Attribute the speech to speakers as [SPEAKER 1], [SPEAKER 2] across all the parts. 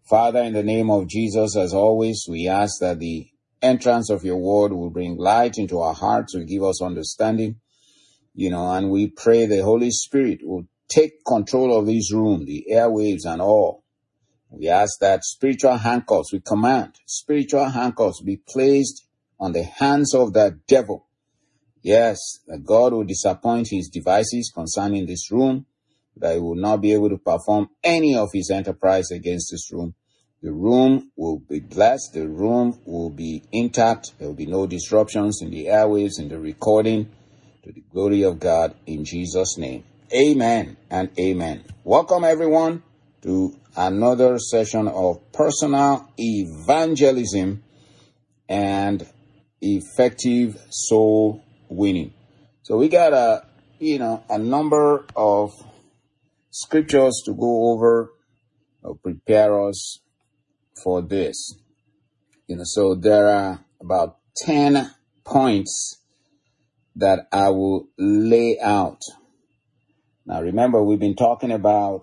[SPEAKER 1] Father, in the name of Jesus, as always, we ask that the entrance of your word will bring light into our hearts, will give us understanding, and we pray the Holy Spirit will take control of this room, the airwaves and all. We ask that spiritual handcuffs, we command spiritual handcuffs be placed on the hands of the devil. Yes, that God will disappoint his devices concerning this room, that he will not be able to perform any of his enterprise against this room. The room will be blessed. The room will be intact. There will be no disruptions in the airwaves, in the recording, to the glory of God, in Jesus' name. Amen and amen. Welcome, everyone, to another session of personal evangelism and effective soul winning. So we got a number of scriptures to go over or prepare us for this. So there are about 10 points that I will lay out. Now remember, we've been talking about,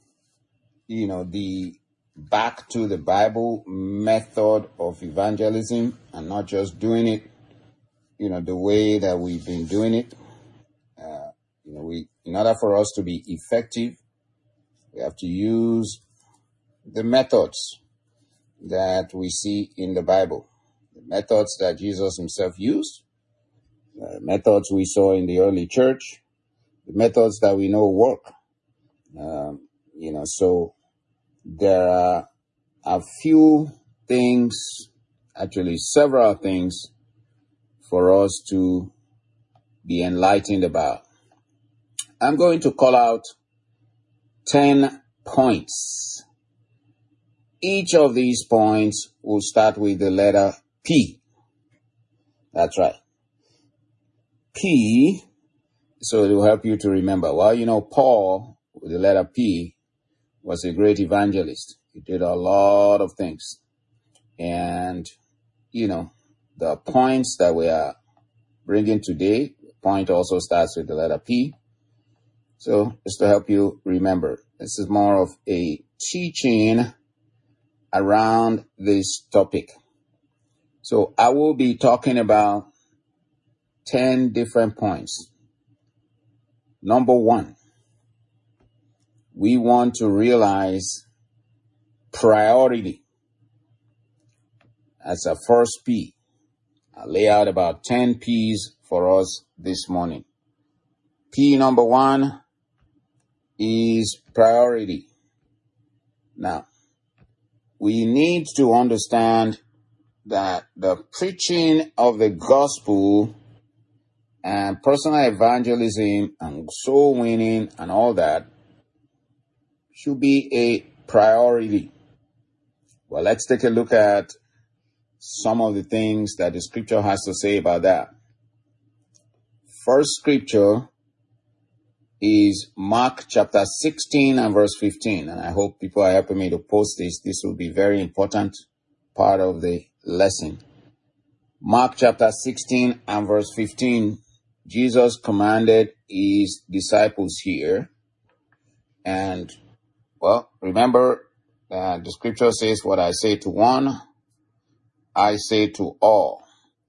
[SPEAKER 1] the back to the Bible method of evangelism and not just doing it, the way that we've been doing it. In order for us to be effective, we have to use the methods that we see in the Bible, the methods that Jesus himself used, the methods we saw in the early church, the methods that we know work. So there are a few things, actually several things, for us to be enlightened about. I'm going to call out 10 points. Each of these points will start with the letter P. That's right. P, so it will help you to remember. Well, Paul, with the letter P, was a great evangelist. He did a lot of things. And, the points that we are bringing today, the point also starts with the letter P. So just to help you remember, this is more of a teaching around this topic. So I will be talking about 10 different points. Number 1, we want to realize priority. That's our first P. I'll lay out about 10 P's for us this morning. P number 1 is priority. Now, we need to understand that the preaching of the gospel and personal evangelism and soul winning and all that should be a priority. Well, let's take a look at some of the things that the scripture has to say about that. First scripture is Mark chapter 16 and verse 15. And I hope people are helping me to post this. This will be very important part of the lesson. Mark chapter 16 and verse 15. Jesus commanded his disciples here. And, remember, the scripture says, what I say to one, I say to all.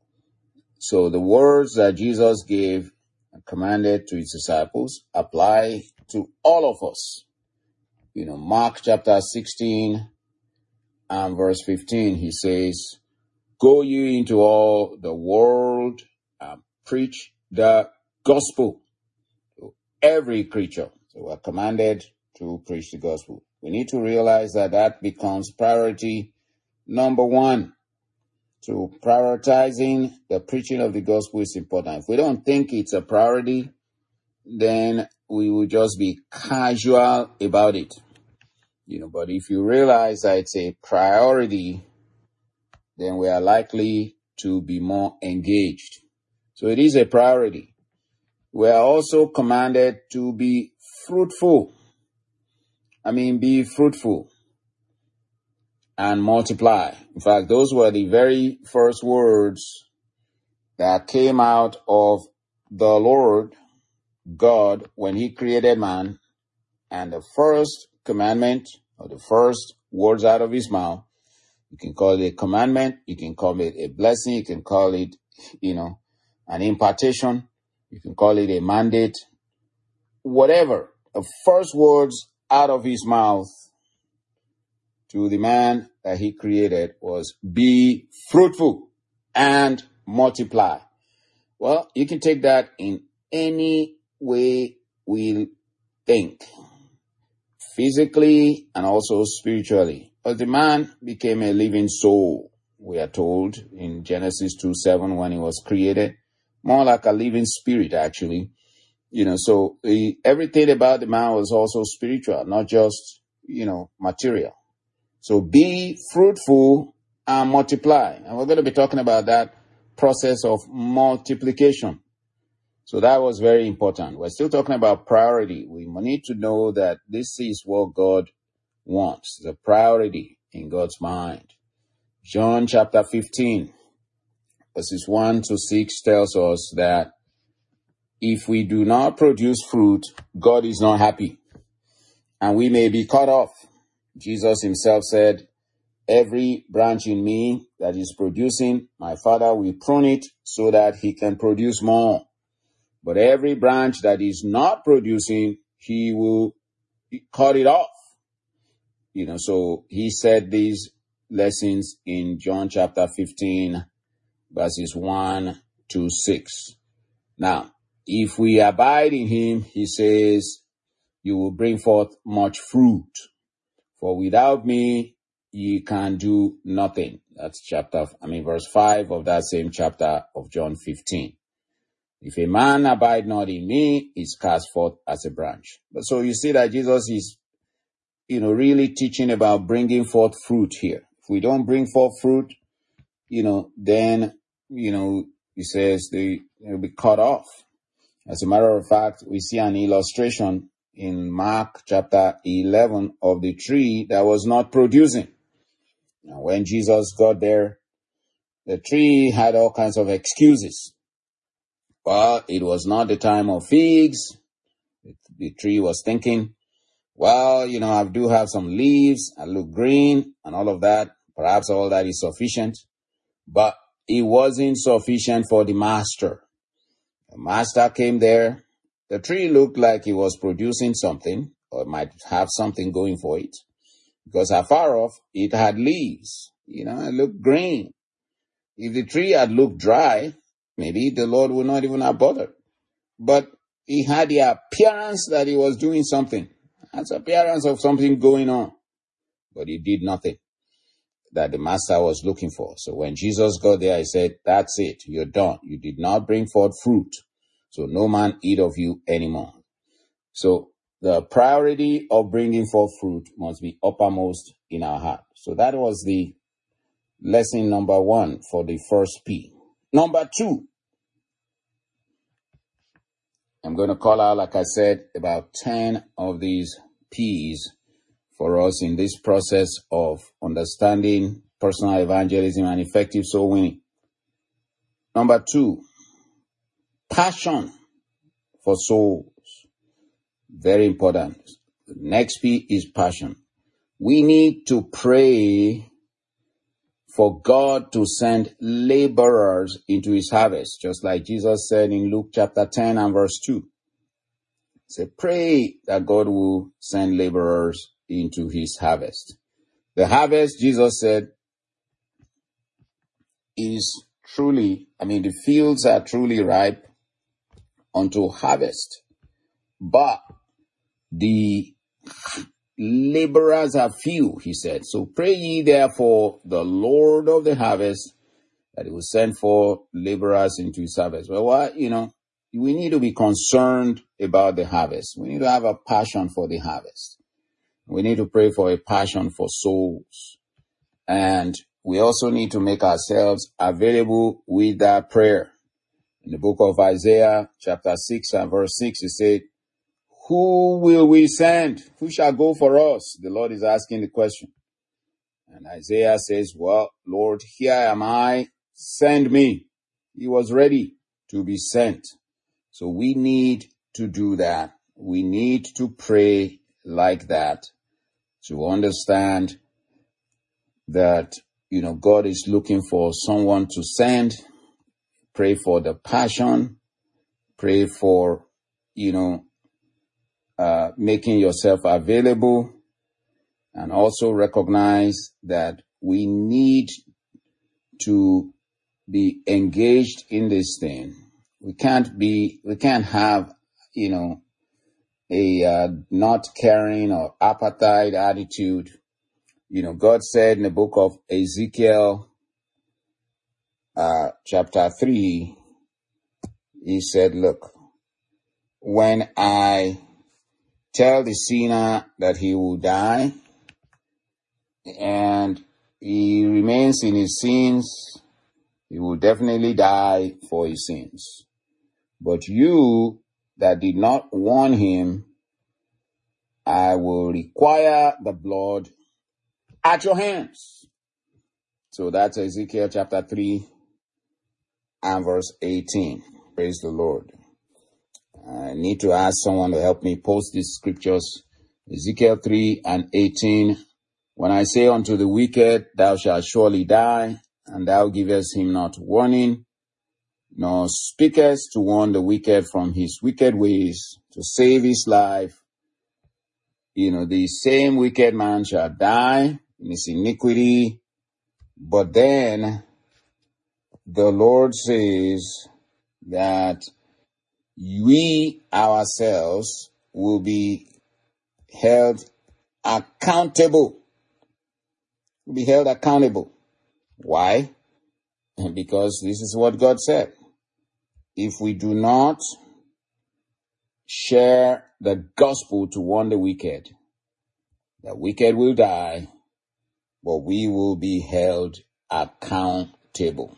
[SPEAKER 1] So the words that Jesus gave and commanded to his disciples apply to all of us. Mark chapter 16 and verse 15, he says, go ye into all the world and preach the gospel to every creature. So we're commanded to preach the gospel. We need to realize that becomes priority number 1. So prioritizing the preaching of the gospel is important. If we don't think it's a priority, then we will just be casual about it. But if you realize that it's a priority, then we are likely to be more engaged. So it is a priority. We are also commanded to be fruitful. Be fruitful and multiply. In fact, those were the very first words that came out of the Lord God when he created man. And the first commandment, or the first words out of his mouth. You can call it a commandment. You can call it a blessing. You can call it, an impartation. You can call it a mandate. Whatever. The first words out of his mouth to the man that he created was, be fruitful and multiply. Well, you can take that in any way we think, physically and also spiritually. But the man became a living soul, we are told in Genesis 2:7 when he was created. More like a living spirit, actually. So everything about the man was also spiritual, not just, material. So be fruitful and multiply. And we're going to be talking about that process of multiplication. So that was very important. We're still talking about priority. We need to know that this is what God wants, the priority in God's mind. John chapter 15, verses 1 to 6 tells us that if we do not produce fruit, God is not happy, and we may be cut off. Jesus himself said, every branch in me that is producing, my Father will prune it so that he can produce more. But every branch that is not producing, he will cut it off. So he said these lessons in John chapter 15, verses 1 to 6. Now, if we abide in him, he says, you will bring forth much fruit. For without me, ye can do nothing. That's verse 5 of that same chapter of John 15. If a man abide not in me, is cast forth as a branch. But so you see that Jesus is, really teaching about bringing forth fruit here. If we don't bring forth fruit, then, he says they'll be cut off. As a matter of fact, we see an illustration in Mark chapter 11 of the tree that was not producing. Now, when Jesus got there, the tree had all kinds of excuses. Well, it was not the time of figs. The tree was thinking, well, I do have some leaves, I look green and all of that. Perhaps all that is sufficient. But it wasn't sufficient for the master. The master came there. The tree looked like it was producing something, or it might have something going for it, because afar off, it had leaves. It looked green. If the tree had looked dry, maybe the Lord would not even have bothered. But it had the appearance that it was doing something. That's the appearance of something going on. But it did nothing that the master was looking for. So when Jesus got there, he said, that's it. You're done. You did not bring forth fruit. So no man eat of you anymore. So the priority of bringing forth fruit must be uppermost in our heart. So that was the lesson number 1 for the first P. Number 2, I'm going to call out, like I said, about 10 of these P's for us in this process of understanding personal evangelism and effective soul winning. Number 2, passion for souls. Very important. The next P is passion. We need to pray for God to send laborers into his harvest, just like Jesus said in Luke chapter 10 and verse 2. He said, pray that God will send laborers into his harvest. The harvest, Jesus said, is truly, the fields are truly ripe unto harvest, but the laborers are few, he said. So pray ye therefore the Lord of the harvest that he will send forth laborers into his harvest. Well, we need to be concerned about the harvest. We need to have a passion for the harvest. We need to pray for a passion for souls. And we also need to make ourselves available with that prayer. In the book of Isaiah, chapter 6 and verse 6, it said, who will we send? Who shall go for us? The Lord is asking the question. And Isaiah says, well, Lord, here am I, send me. He was ready to be sent. So we need to do that. We need to pray like that to understand that, God is looking for someone to send. Pray for the passion. Pray for, making yourself available, and also recognize that we need to be engaged in this thing. We can't have, a not caring or appetite attitude. God said in the book of Ezekiel, chapter 3, he said, look, when I tell the sinner that he will die and he remains in his sins, he will definitely die for his sins. But you that did not warn him, I will require the blood at your hands. So that's Ezekiel chapter 3 and verse 18. Praise the Lord. I need to ask someone to help me post these scriptures. Ezekiel 3 and 18. When I say unto the wicked, thou shalt surely die, and thou givest him not warning, nor speakest to warn the wicked from his wicked ways, to save his life, the same wicked man shall die in his iniquity. But then the Lord says that we ourselves will be held accountable. We'll be held accountable. Why? Because this is what God said. If we do not share the gospel to warn the wicked will die, but we will be held accountable.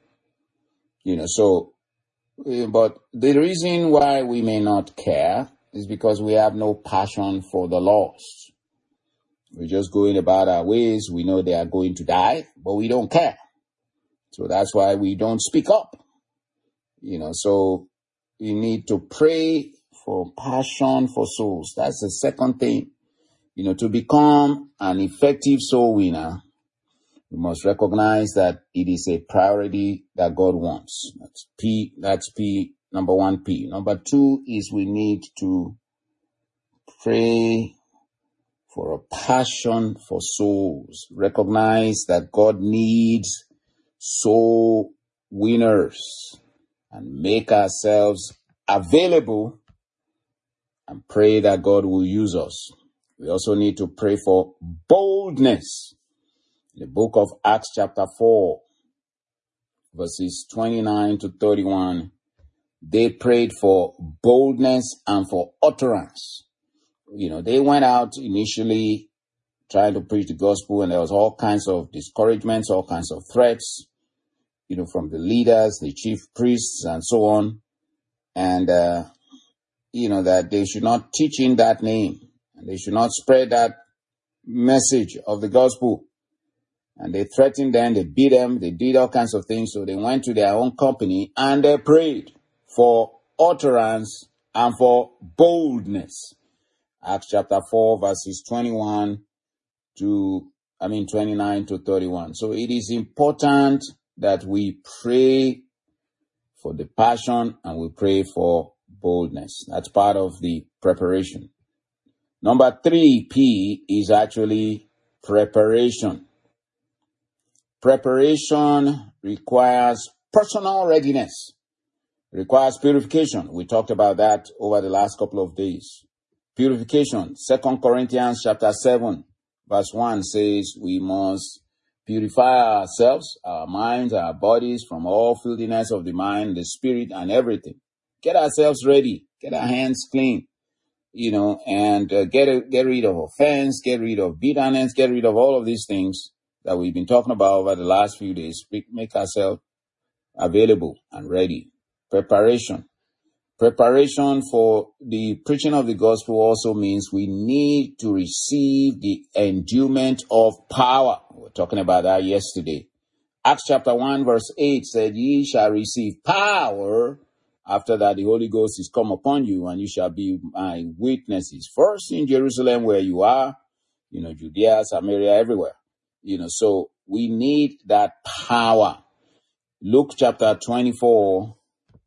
[SPEAKER 1] But the reason why we may not care is because we have no passion for the lost. We're just going about our ways. We know they are going to die, but we don't care. So that's why we don't speak up. So you need to pray for passion for souls. That's the second thing. To become an effective soul winner, we must recognize that it is a priority that God wants. That's P, number 1P. Number 2 is we need to pray for a passion for souls. Recognize that God needs soul winners, and make ourselves available and pray that God will use us. We also need to pray for boldness. In the book of Acts chapter 4, verses 29 to 31, they prayed for boldness and for utterance. They went out initially trying to preach the gospel, and there was all kinds of discouragements, all kinds of threats, from the leaders, the chief priests, and so on. And, that they should not teach in that name, and they should not spread that message of the gospel. And they threatened them, they beat them, they did all kinds of things. So they went to their own company and they prayed for utterance and for boldness. Acts chapter 4, verses 29 to 31. So it is important that we pray for the passion and we pray for boldness. That's part of the preparation. Number 3P is actually preparation. Preparation requires personal readiness. It requires purification. We talked about that over the last couple of days. Purification. 2 Corinthians chapter 7, verse 1 says we must purify ourselves, our minds, our bodies from all filthiness of the mind, the spirit, and everything. Get ourselves ready. Get our hands clean. And get rid of offense, get rid of bitterness, get rid of all of these things that we've been talking about over the last few days. Make ourselves available and ready. Preparation. Preparation for the preaching of the gospel also means we need to receive the endowment of power. We were talking about that yesterday. Acts chapter 1 verse 8 said, ye shall receive power after that the Holy Ghost is come upon you, and you shall be my witnesses. First in Jerusalem where you are, Judea, Samaria, everywhere. So we need that power. Luke chapter 24,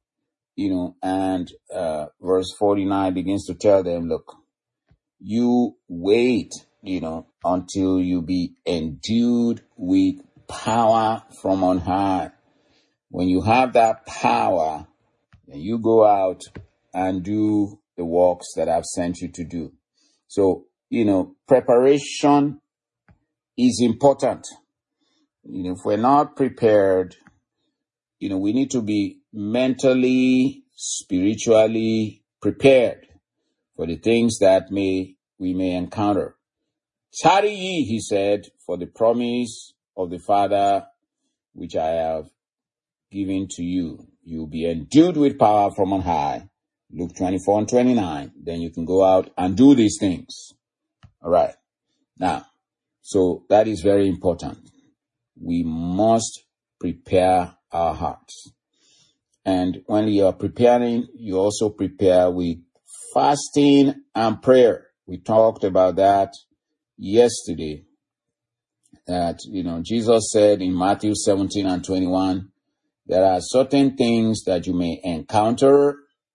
[SPEAKER 1] and verse 49 begins to tell them, look, you wait, until you be endued with power from on high. When you have that power, then you go out and do the works that I've sent you to do. So, preparation is important. If we're not prepared, we need to be mentally, spiritually prepared for the things that we may encounter. Tarry ye, he said, for the promise of the Father, which I have given to you. You'll be endued with power from on high. Luke 24 and 29. Then you can go out and do these things. All right. Now, so that is very important. We must prepare our hearts. And when you are preparing, you also prepare with fasting and prayer. We talked about that yesterday. That, Jesus said in Matthew 17 and 21, there are certain things that you may encounter,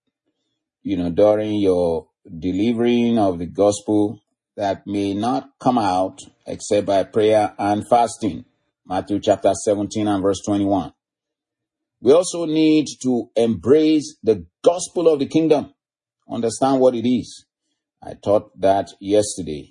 [SPEAKER 1] during your delivering of the gospel that may not come out except by prayer and fasting. Matthew chapter 17 and verse 21. We also need to embrace the gospel of the kingdom. Understand what it is. I taught that yesterday.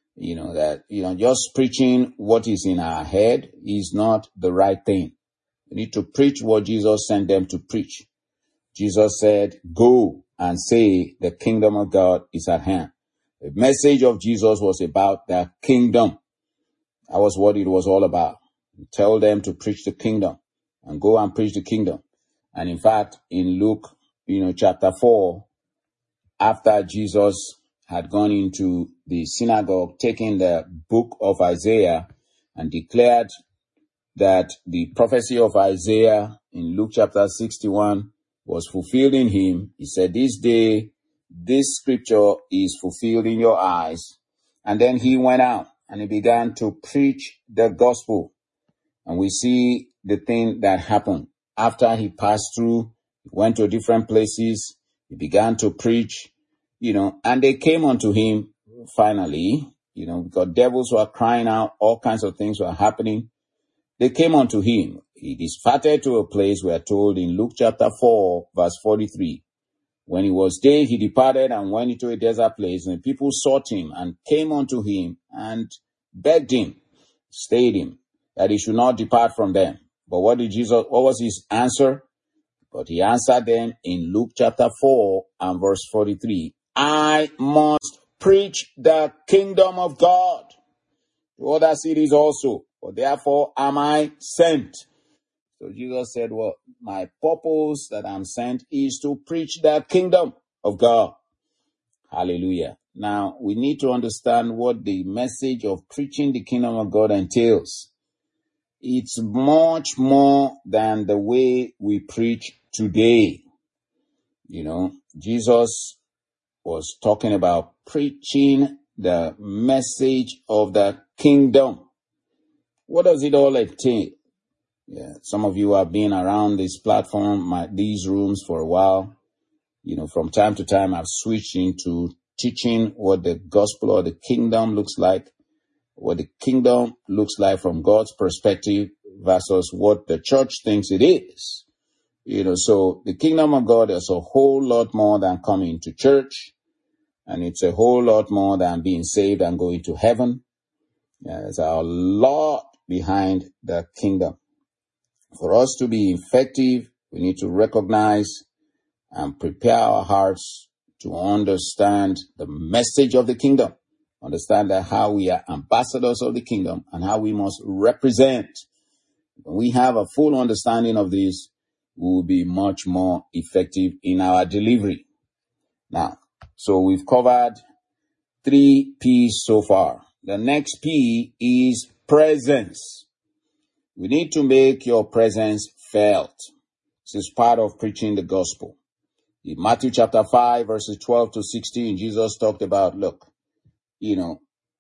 [SPEAKER 1] Just preaching what is in our head is not the right thing. We need to preach what Jesus sent them to preach. Jesus said, go and say the kingdom of God is at hand. The message of Jesus was about the kingdom. That was what it was all about. Tell them to preach the kingdom and go and preach the kingdom. And in fact, in Luke, chapter 4, after Jesus had gone into the synagogue, taking the book of Isaiah and declared that the prophecy of Isaiah in Luke chapter 61 was fulfilled in him. He said, this day, this scripture is fulfilled in your eyes. And then he went out and he began to preach the gospel. And we see the thing that happened. After he passed through, he went to different places, he began to preach, and they came unto him finally, because devils were crying out, all kinds of things were happening. They came unto him. He departed to a place, we are told in Luke chapter 4, verse 43. When it was day, he departed and went into a desert place, and the people sought him and came unto him and begged him, stayed him, that he should not depart from them. But what was his answer? But he answered them in Luke chapter 4 and verse 43. I must preach the kingdom of God to other cities also, for therefore am I sent. So Jesus said, well, my purpose that I'm sent is to preach the kingdom of God. Hallelujah. Now, we need to understand what the message of preaching the kingdom of God entails. It's much more than the way we preach today. Jesus was talking about preaching the message of the kingdom. What does it all entail? Yeah, some of you have been around this platform, these rooms for a while. From time to time, I've switched into teaching what the gospel or the kingdom looks like, what the kingdom looks like from God's perspective versus what the church thinks it is. So the kingdom of God is a whole lot more than coming to church, and it's a whole lot more than being saved and going to heaven. There's a lot behind the kingdom. For us to be effective, we need to recognize and prepare our hearts to understand the message of the kingdom, understand that how we are ambassadors of the kingdom and how we must represent. When we have a full understanding of this, we will be much more effective in our delivery. Now, so we've covered 3 P's so far. The next P is presence. We need to make your presence felt. This is part of preaching the gospel. In Matthew chapter 5, verses 12 to 16, Jesus talked about, look,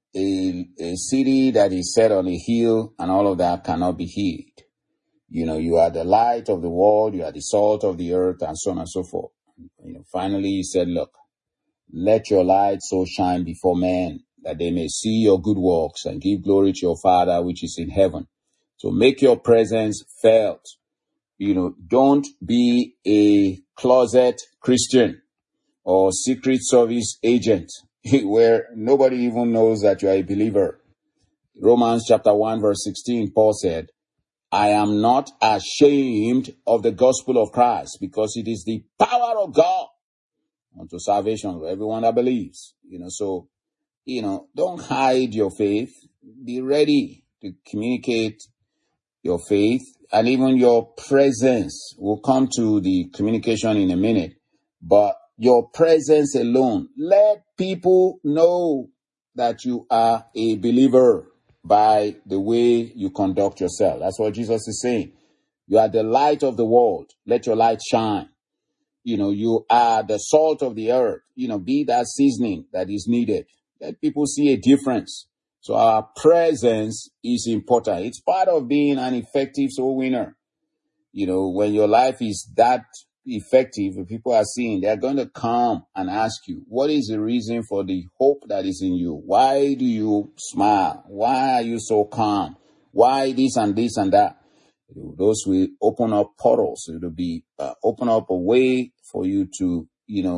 [SPEAKER 1] a city that is set on a hill and all of that cannot be hid. You are the light of the world, you are the salt of the earth, and so on and so forth. Finally, he said, look, let your light so shine before men that they may see your good works and give glory to your Father which is in heaven. So make your presence felt. Don't be a closet Christian or secret service agent where nobody even knows that you are a believer. Romans chapter 1 verse 16, Paul said, I am not ashamed of the gospel of Christ, because it is the power of God unto salvation of everyone that believes. So, don't hide your faith. Be ready to communicate your faith, and even your presence. We'll come to the communication in a minute, but your presence alone, let people know that you are a believer by the way you conduct yourself. That's what Jesus is saying. You are the light of the world. Let your light shine. You are the salt of the earth. Be that seasoning that is needed. Let people see a difference. So our presence is important. It's part of being an effective soul winner. When your life is that effective, if people are seeing, they're going to come and ask you, what is the reason for the hope that is in you? Why do you smile? Why are you so calm? Why this and this and that? Those will open up portals. It will be open up a way for you to,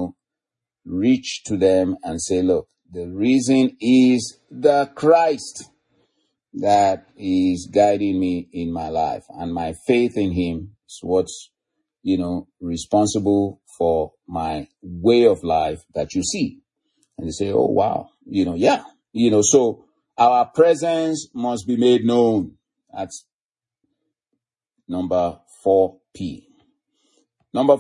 [SPEAKER 1] reach to them and say, look, the reason is the Christ that is guiding me in my life, and my faith in him is what's, responsible for my way of life that you see. And they say, oh, wow, yeah, so our presence must be made known. That's number 4P. Number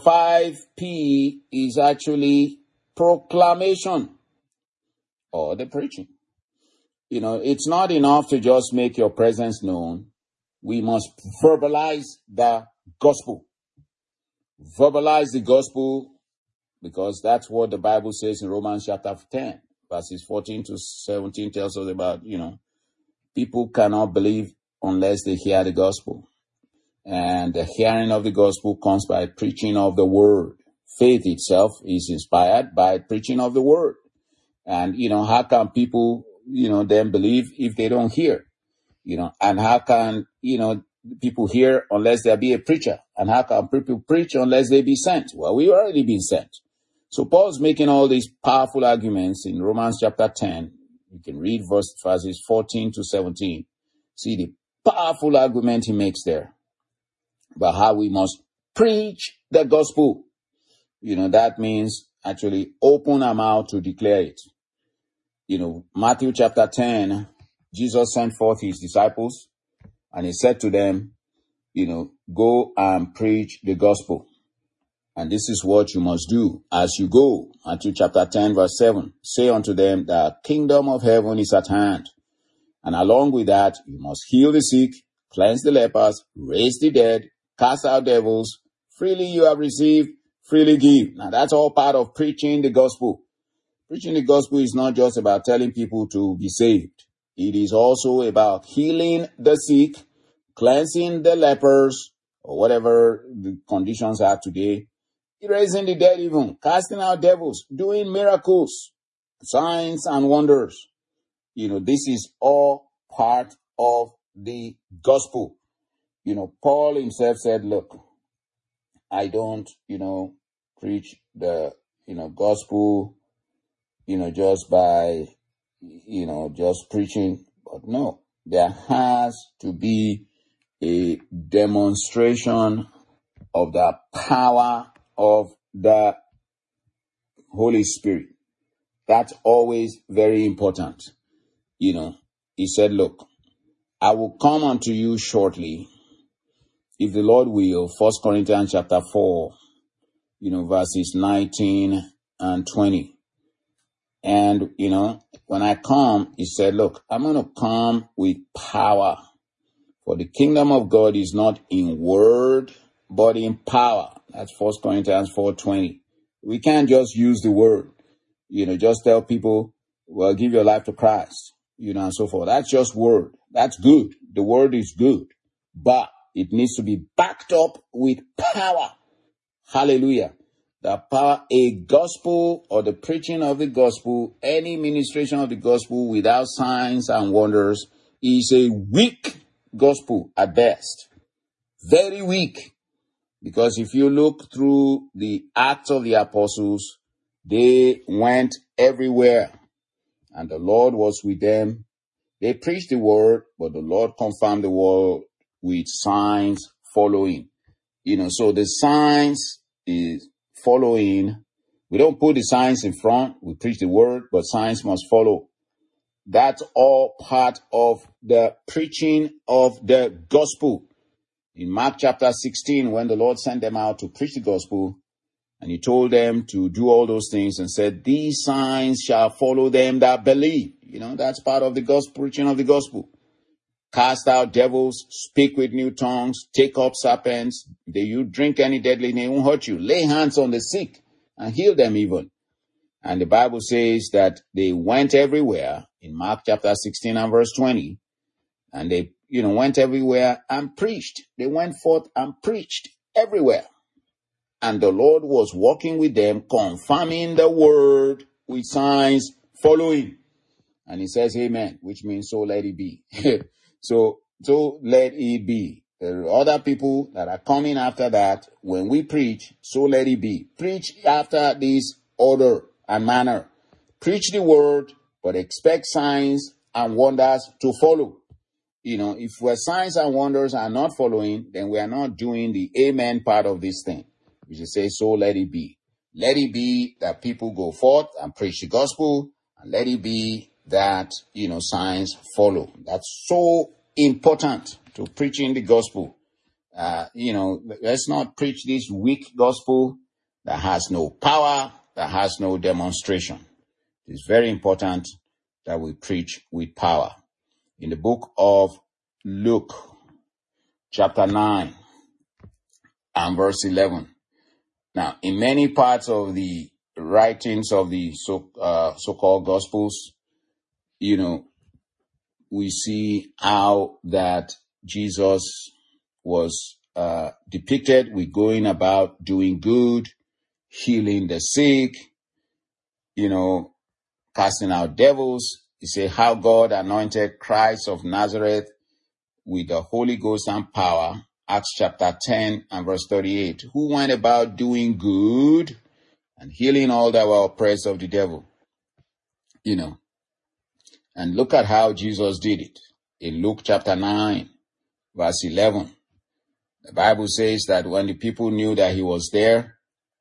[SPEAKER 1] 5P is actually proclamation, or the preaching. It's not enough to just make your presence known. We must verbalize the gospel. Verbalize the gospel, because that's what the Bible says in Romans chapter 10, verses 14 to 17 tells us about, people cannot believe unless they hear the gospel. And the hearing of the gospel comes by preaching of the word. Faith itself is inspired by preaching of the word. And, how can people, then believe if they don't hear? And how can, people hear unless there be a preacher? And how can people preach unless they be sent? Well, we've already been sent. So Paul's making all these powerful arguments in Romans chapter 10. You can read verses 14 to 17. See the powerful argument he makes there about how we must preach the gospel. That means actually open our mouth to declare it. Matthew chapter 10, Jesus sent forth his disciples and he said to them, go and preach the gospel. And this is what you must do as you go. Matthew chapter 10 verse 7, say unto them, the kingdom of heaven is at hand. And along with that, you must heal the sick, cleanse the lepers, raise the dead, cast out devils. Freely you have received, freely give. Now that's all part of preaching the gospel. Preaching the gospel is not just about telling people to be saved. It is also about healing the sick, cleansing the lepers, or whatever the conditions are today, raising the dead even, casting out devils, doing miracles, signs and wonders. This is all part of the gospel. Paul himself said, look, I don't, preach the, gospel, just by, just preaching. But no, there has to be a demonstration of the power of the Holy Spirit. That's always very important. He said, look, I will come unto you shortly, if the Lord will. 1 Corinthians chapter 4, verses 19 and 20. And, when I come, he said, look, I'm going to come with power. For the kingdom of God is not in word, but in power. That's 1 Corinthians 4:20. We can't just use the word, just tell people, well, give your life to Christ. and so forth. That's just word. That's good. The word is good, but it needs to be backed up with power. Hallelujah. The power, a gospel or the preaching of the gospel, any ministration of the gospel without signs and wonders is a weak gospel at best. Very weak. Because if you look through the Acts of the Apostles, they went everywhere and the Lord was with them. They preached the word, but the Lord confirmed the word with signs following. So the signs is following. We don't put the signs in front. We preach the word, but signs must follow. That's all part of the preaching of the gospel. In Mark chapter 16, when the Lord sent them out to preach the gospel, and he told them to do all those things and said, these signs shall follow them that believe. That's part of the gospel, preaching of the gospel. Cast out devils, speak with new tongues, take up serpents. If you drink any deadly, they won't hurt you. Lay hands on the sick and heal them even. And the Bible says that they went everywhere in Mark chapter 16 and verse 20. And they, went everywhere and preached. They went forth and preached everywhere. And the Lord was walking with them, confirming the word with signs following. And he says, amen, which means so let it be. So let it be. There are other people that are coming after that. When we preach, so let it be. Preach after this order and manner. Preach the word, but expect signs and wonders to follow. If signs and wonders are not following, then we are not doing the amen part of this thing. We should say, so let it be. Let it be that people go forth and preach the gospel, and let it be that, signs follow. That's so important to preaching the gospel. Let's not preach this weak gospel that has no power, that has no demonstration. It's very important that we preach with power. In the book of Luke, chapter 9 and verse 11. Now, in many parts of the writings of the so-called gospels, we see how that Jesus was depicted with going about doing good, healing the sick, casting out devils. He said how God anointed Christ of Nazareth with the Holy Ghost and power. Acts chapter 10 and verse 38. Who went about doing good and healing all that were oppressed of the devil. And look at how Jesus did it. In Luke chapter 9, verse 11. The Bible says that when the people knew that he was there,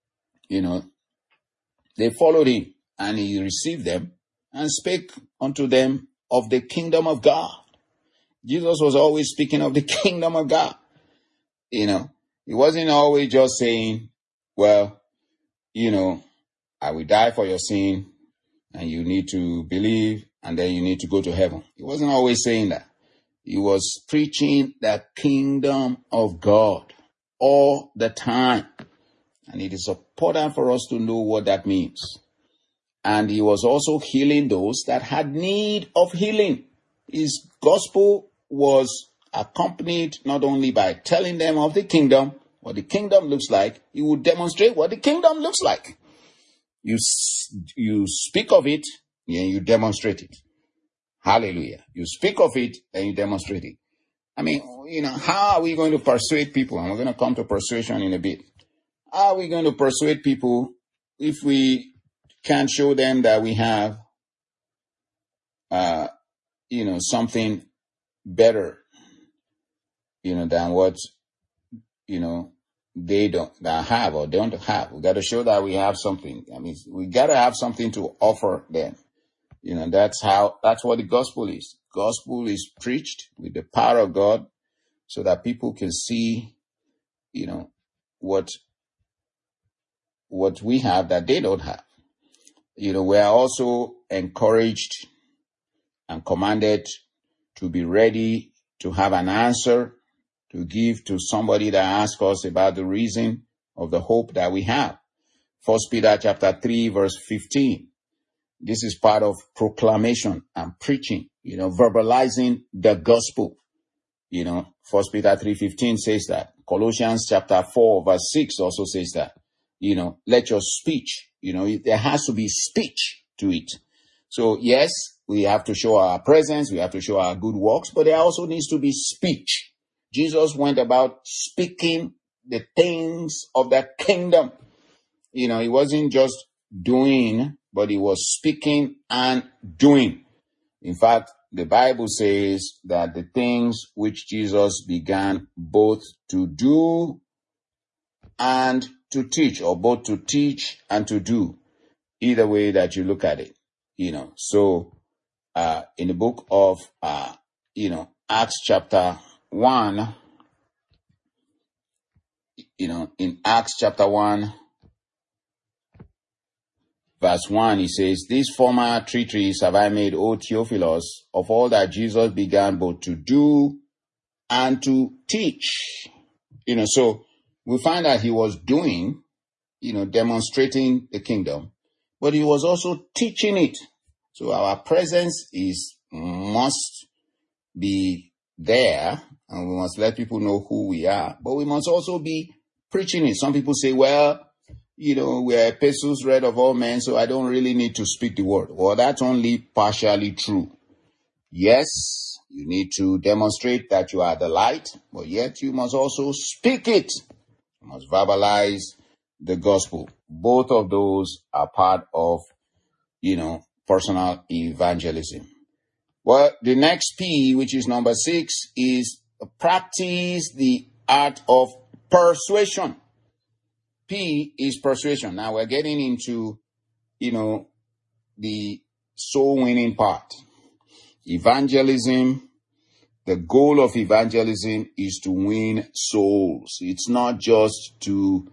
[SPEAKER 1] they followed him and he received them and spake unto them of the kingdom of God. Jesus was always speaking of the kingdom of God. He wasn't always just saying, well, I will die for your sin and you need to believe and then you need to go to heaven. He wasn't always saying that. He was preaching the kingdom of God all the time. And it is important for us to know what that means. And he was also healing those that had need of healing. His gospel was accompanied not only by telling them of the kingdom, what the kingdom looks like, he would demonstrate what the kingdom looks like. You speak of it, and you demonstrate it. Hallelujah. You speak of it, and you demonstrate it. How are we going to persuade people? And we're going to come to persuasion in a bit. How are we going to persuade people if we can't show them that we have, something better, than what, they don't have or don't have. We got to show that we have something. We got to have something to offer them. That's what the gospel is. Gospel is preached with the power of God so that people can see, what we have that they don't have. We are also encouraged and commanded to be ready to have an answer to give to somebody that asks us about the reason of the hope that we have. 1 Peter chapter 3 verse 15. This is part of proclamation and preaching. verbalizing the gospel. 1 Peter 3:15 says that. Colossians chapter 4 verse 6 also says that. Let your speech, there has to be speech to it. So yes, we have to show our presence, we have to show our good works, but there also needs to be speech. Jesus went about speaking the things of the kingdom. He wasn't just doing, but he was speaking and doing. In fact, the Bible says that the things which Jesus began both to do and to teach, or both to teach and to do, either way that you look at it, So, in the book of, Acts chapter 1, in Acts chapter 1, verse 1, he says, "These former treatises have I made, O Theophilus, of all that Jesus began both to do and to teach." So we find that he was doing, demonstrating the kingdom, but he was also teaching it. So our presence must be there, and we must let people know who we are, but we must also be preaching it. Some people say, well, we are epistles read of all men, so I don't really need to speak the word. Well, that's only partially true. Yes, you need to demonstrate that you are the light, but yet you must also speak it. You must verbalize the gospel. Both of those are part of, personal evangelism. Well, the next P, which is number 6, is practice the art of persuasion. P is persuasion. Now we're getting into, the soul winning part. Evangelism, the goal of evangelism is to win souls. It's not just to,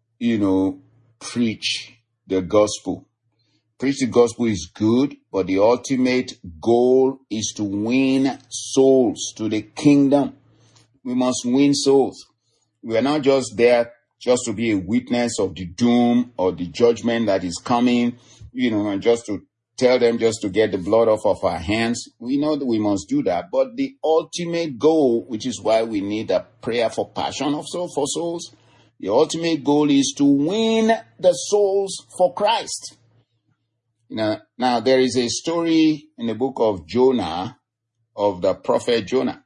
[SPEAKER 1] preach the gospel. Preach the gospel is good, but the ultimate goal is to win souls to the kingdom. We must win souls. We are not just there just to be a witness of the doom or the judgment that is coming, and just to tell them just to get the blood off of our hands. We know that we must do that. But the ultimate goal, which is why we need a prayer for passion for souls, the ultimate goal is to win the souls for Christ. Now there is a story in the book of Jonah, of the prophet Jonah.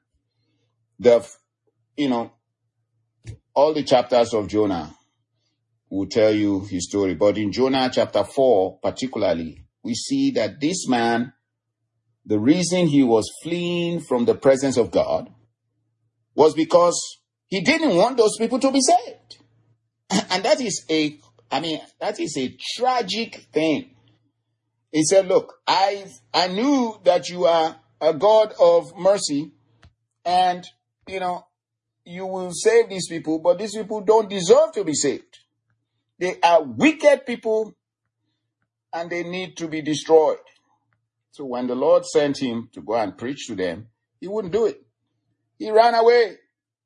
[SPEAKER 1] All the chapters of Jonah will tell you his story. But in Jonah chapter 4 particularly, we see that this man, the reason he was fleeing from the presence of God was because he didn't want those people to be saved. And that is a tragic thing. He said, look, I knew that you are a God of mercy, and, you will save these people, but these people don't deserve to be saved. They are wicked people, and they need to be destroyed. So when the Lord sent him to go and preach to them, he wouldn't do it. He ran away.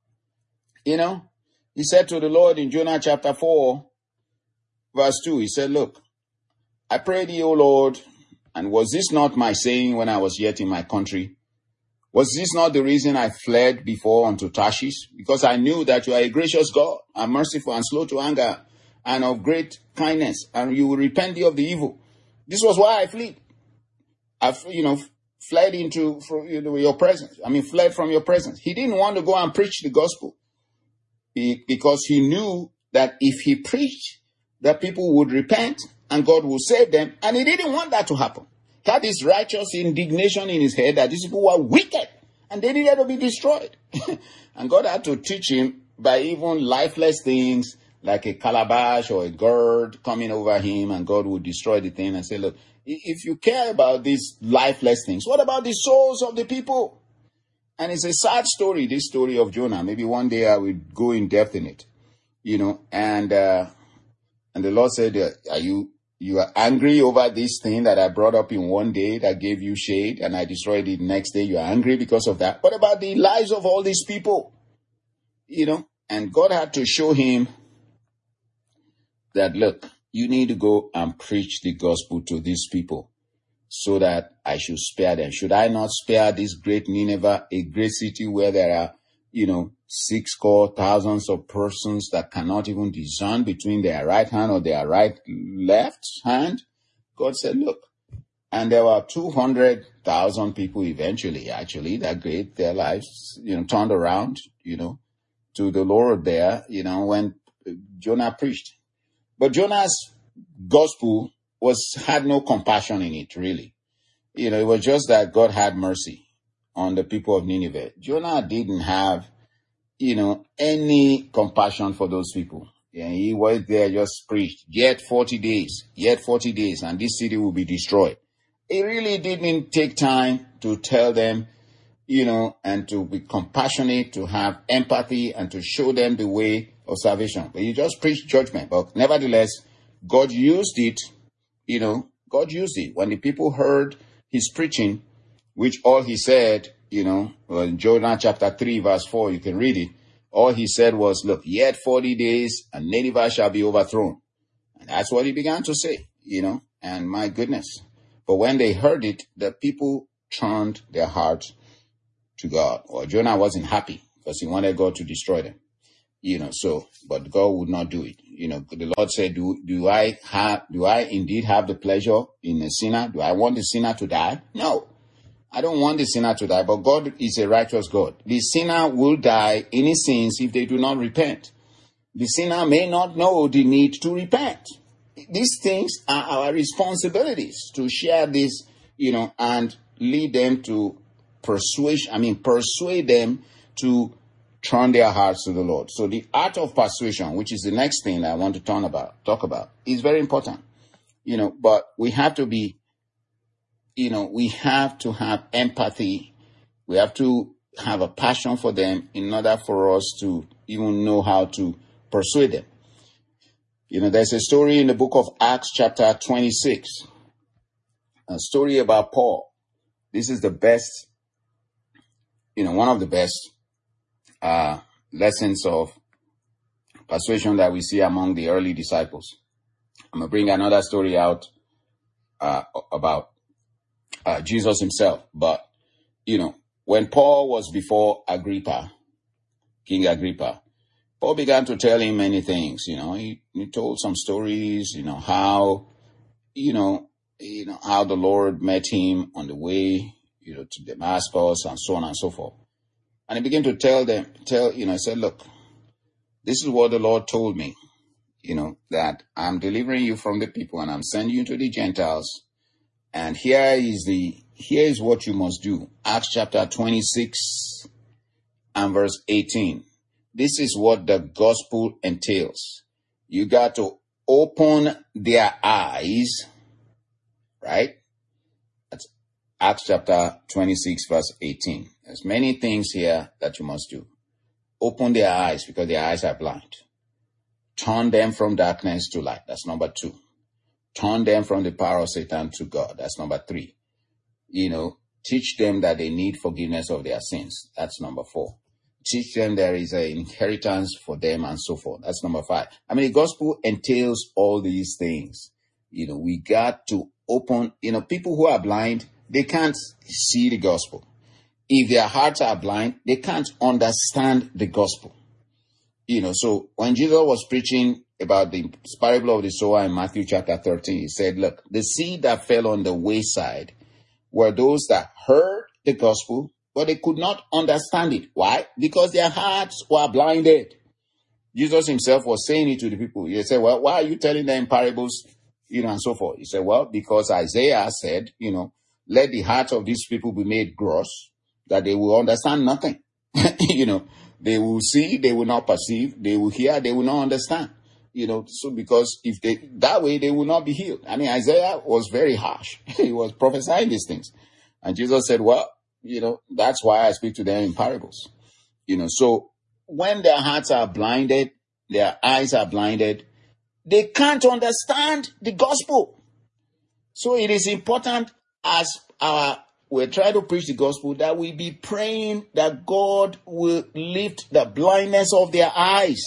[SPEAKER 1] He said to the Lord in Jonah chapter 4, verse 2, he said, look, I pray thee, O Lord, and was this not my saying when I was yet in my country? Was this not the reason I fled before unto Tarshish? Because I knew that you are a gracious God, and merciful, and slow to anger, and of great kindness, and you will repent thee of the evil. This was why I fled. I, fled into your presence. Fled from your presence. He didn't want to go and preach the gospel because he knew that if he preached, that people would repent and God will save them, and he didn't want that to happen. He had this righteous indignation in his head that these people were wicked and they needed to be destroyed. And God had to teach him by even lifeless things like a calabash or a gourd coming over him, and God would destroy the thing and say, look, if you care about these lifeless things, what about the souls of the people? And it's a sad story, this story of Jonah. Maybe one day I will go in depth in it, and the Lord said, you are angry over this thing that I brought up in one day that gave you shade, and I destroyed it next day. You are angry because of that. What about the lives of all these people? And God had to show him that, look, you need to go and preach the gospel to these people. so that I should spare them. Should I not spare this great Nineveh, a great city where there are, 6,000 of persons that cannot even discern between their right hand or their left hand? God said, look. And there were 200,000 people eventually, actually, that gave their lives, turned around, to the Lord there, when Jonah preached. But Jonah's gospel had no compassion in it, really. It was just that God had mercy on the people of Nineveh. Jonah didn't have, any compassion for those people. And he was there, just preached, yet 40 days, and this city will be destroyed. He really didn't take time to tell them, and to be compassionate, to have empathy, and to show them the way of salvation. But he just preached judgment. But nevertheless, God used it, when the people heard his preaching, which all he said, in Jonah chapter 3, verse 4, you can read it. All he said was, look, yet 40 days and Nineveh shall be overthrown. And that's what he began to say, and my goodness. But when they heard it, the people turned their hearts to God. Or Jonah wasn't happy because he wanted God to destroy them. But God would not do it. The Lord said, do I indeed have the pleasure in a sinner? Do I want the sinner to die? No, I don't want the sinner to die, but God is a righteous God. The sinner will die in his sins if they do not repent. The sinner may not know the need to repent. These things are our responsibilities to share this, and lead them to persuade them to turn their hearts to the Lord. So the art of persuasion, which is the next thing I want to talk about, is very important. But we have to be, we have to have empathy. We have to have a passion for them in order for us to even know how to persuade them. There's a story in the book of Acts chapter 26, a story about Paul. This is the best, one of the best lessons of persuasion that we see among the early disciples. I'm going to bring another story out about Jesus himself. But, when Paul was before King Agrippa, Paul began to tell him many things. He told some stories, how the Lord met him on the way, to Damascus and so on and so forth. And he began to he said, look, this is what the Lord told me, that I'm delivering you from the people and I'm sending you to the Gentiles. And here is what you must do. Acts chapter 26 and verse 18. This is what the gospel entails. You got to open their eyes, right? That's Acts chapter 26 verse 18. There's many things here that you must do. Open their eyes because their eyes are blind. Turn them from darkness to light. That's number 2. Turn them from the power of Satan to God. That's number 3. Teach them that they need forgiveness of their sins. That's number 4. Teach them there is an inheritance for them and so forth. That's number 5. The gospel entails all these things. We got to open, people who are blind, they can't see the gospel. If their hearts are blind, they can't understand the gospel. So when Jesus was preaching about the parable of the sower in Matthew chapter 13, he said, look, the seed that fell on the wayside were those that heard the gospel, but they could not understand it. Why? Because their hearts were blinded. Jesus himself was saying it to the people. He said, well, why are you telling them parables, and so forth? He said, well, because Isaiah said, let the heart of these people be made gross, that they will understand nothing. They will see, they will not perceive, they will hear, they will not understand. So because that way they will not be healed. Isaiah was very harsh. He was prophesying these things. And Jesus said, well, that's why I speak to them in parables. So when their hearts are blinded, their eyes are blinded, they can't understand the gospel. So it is important as we try to preach the gospel that we be praying that God will lift the blindness of their eyes,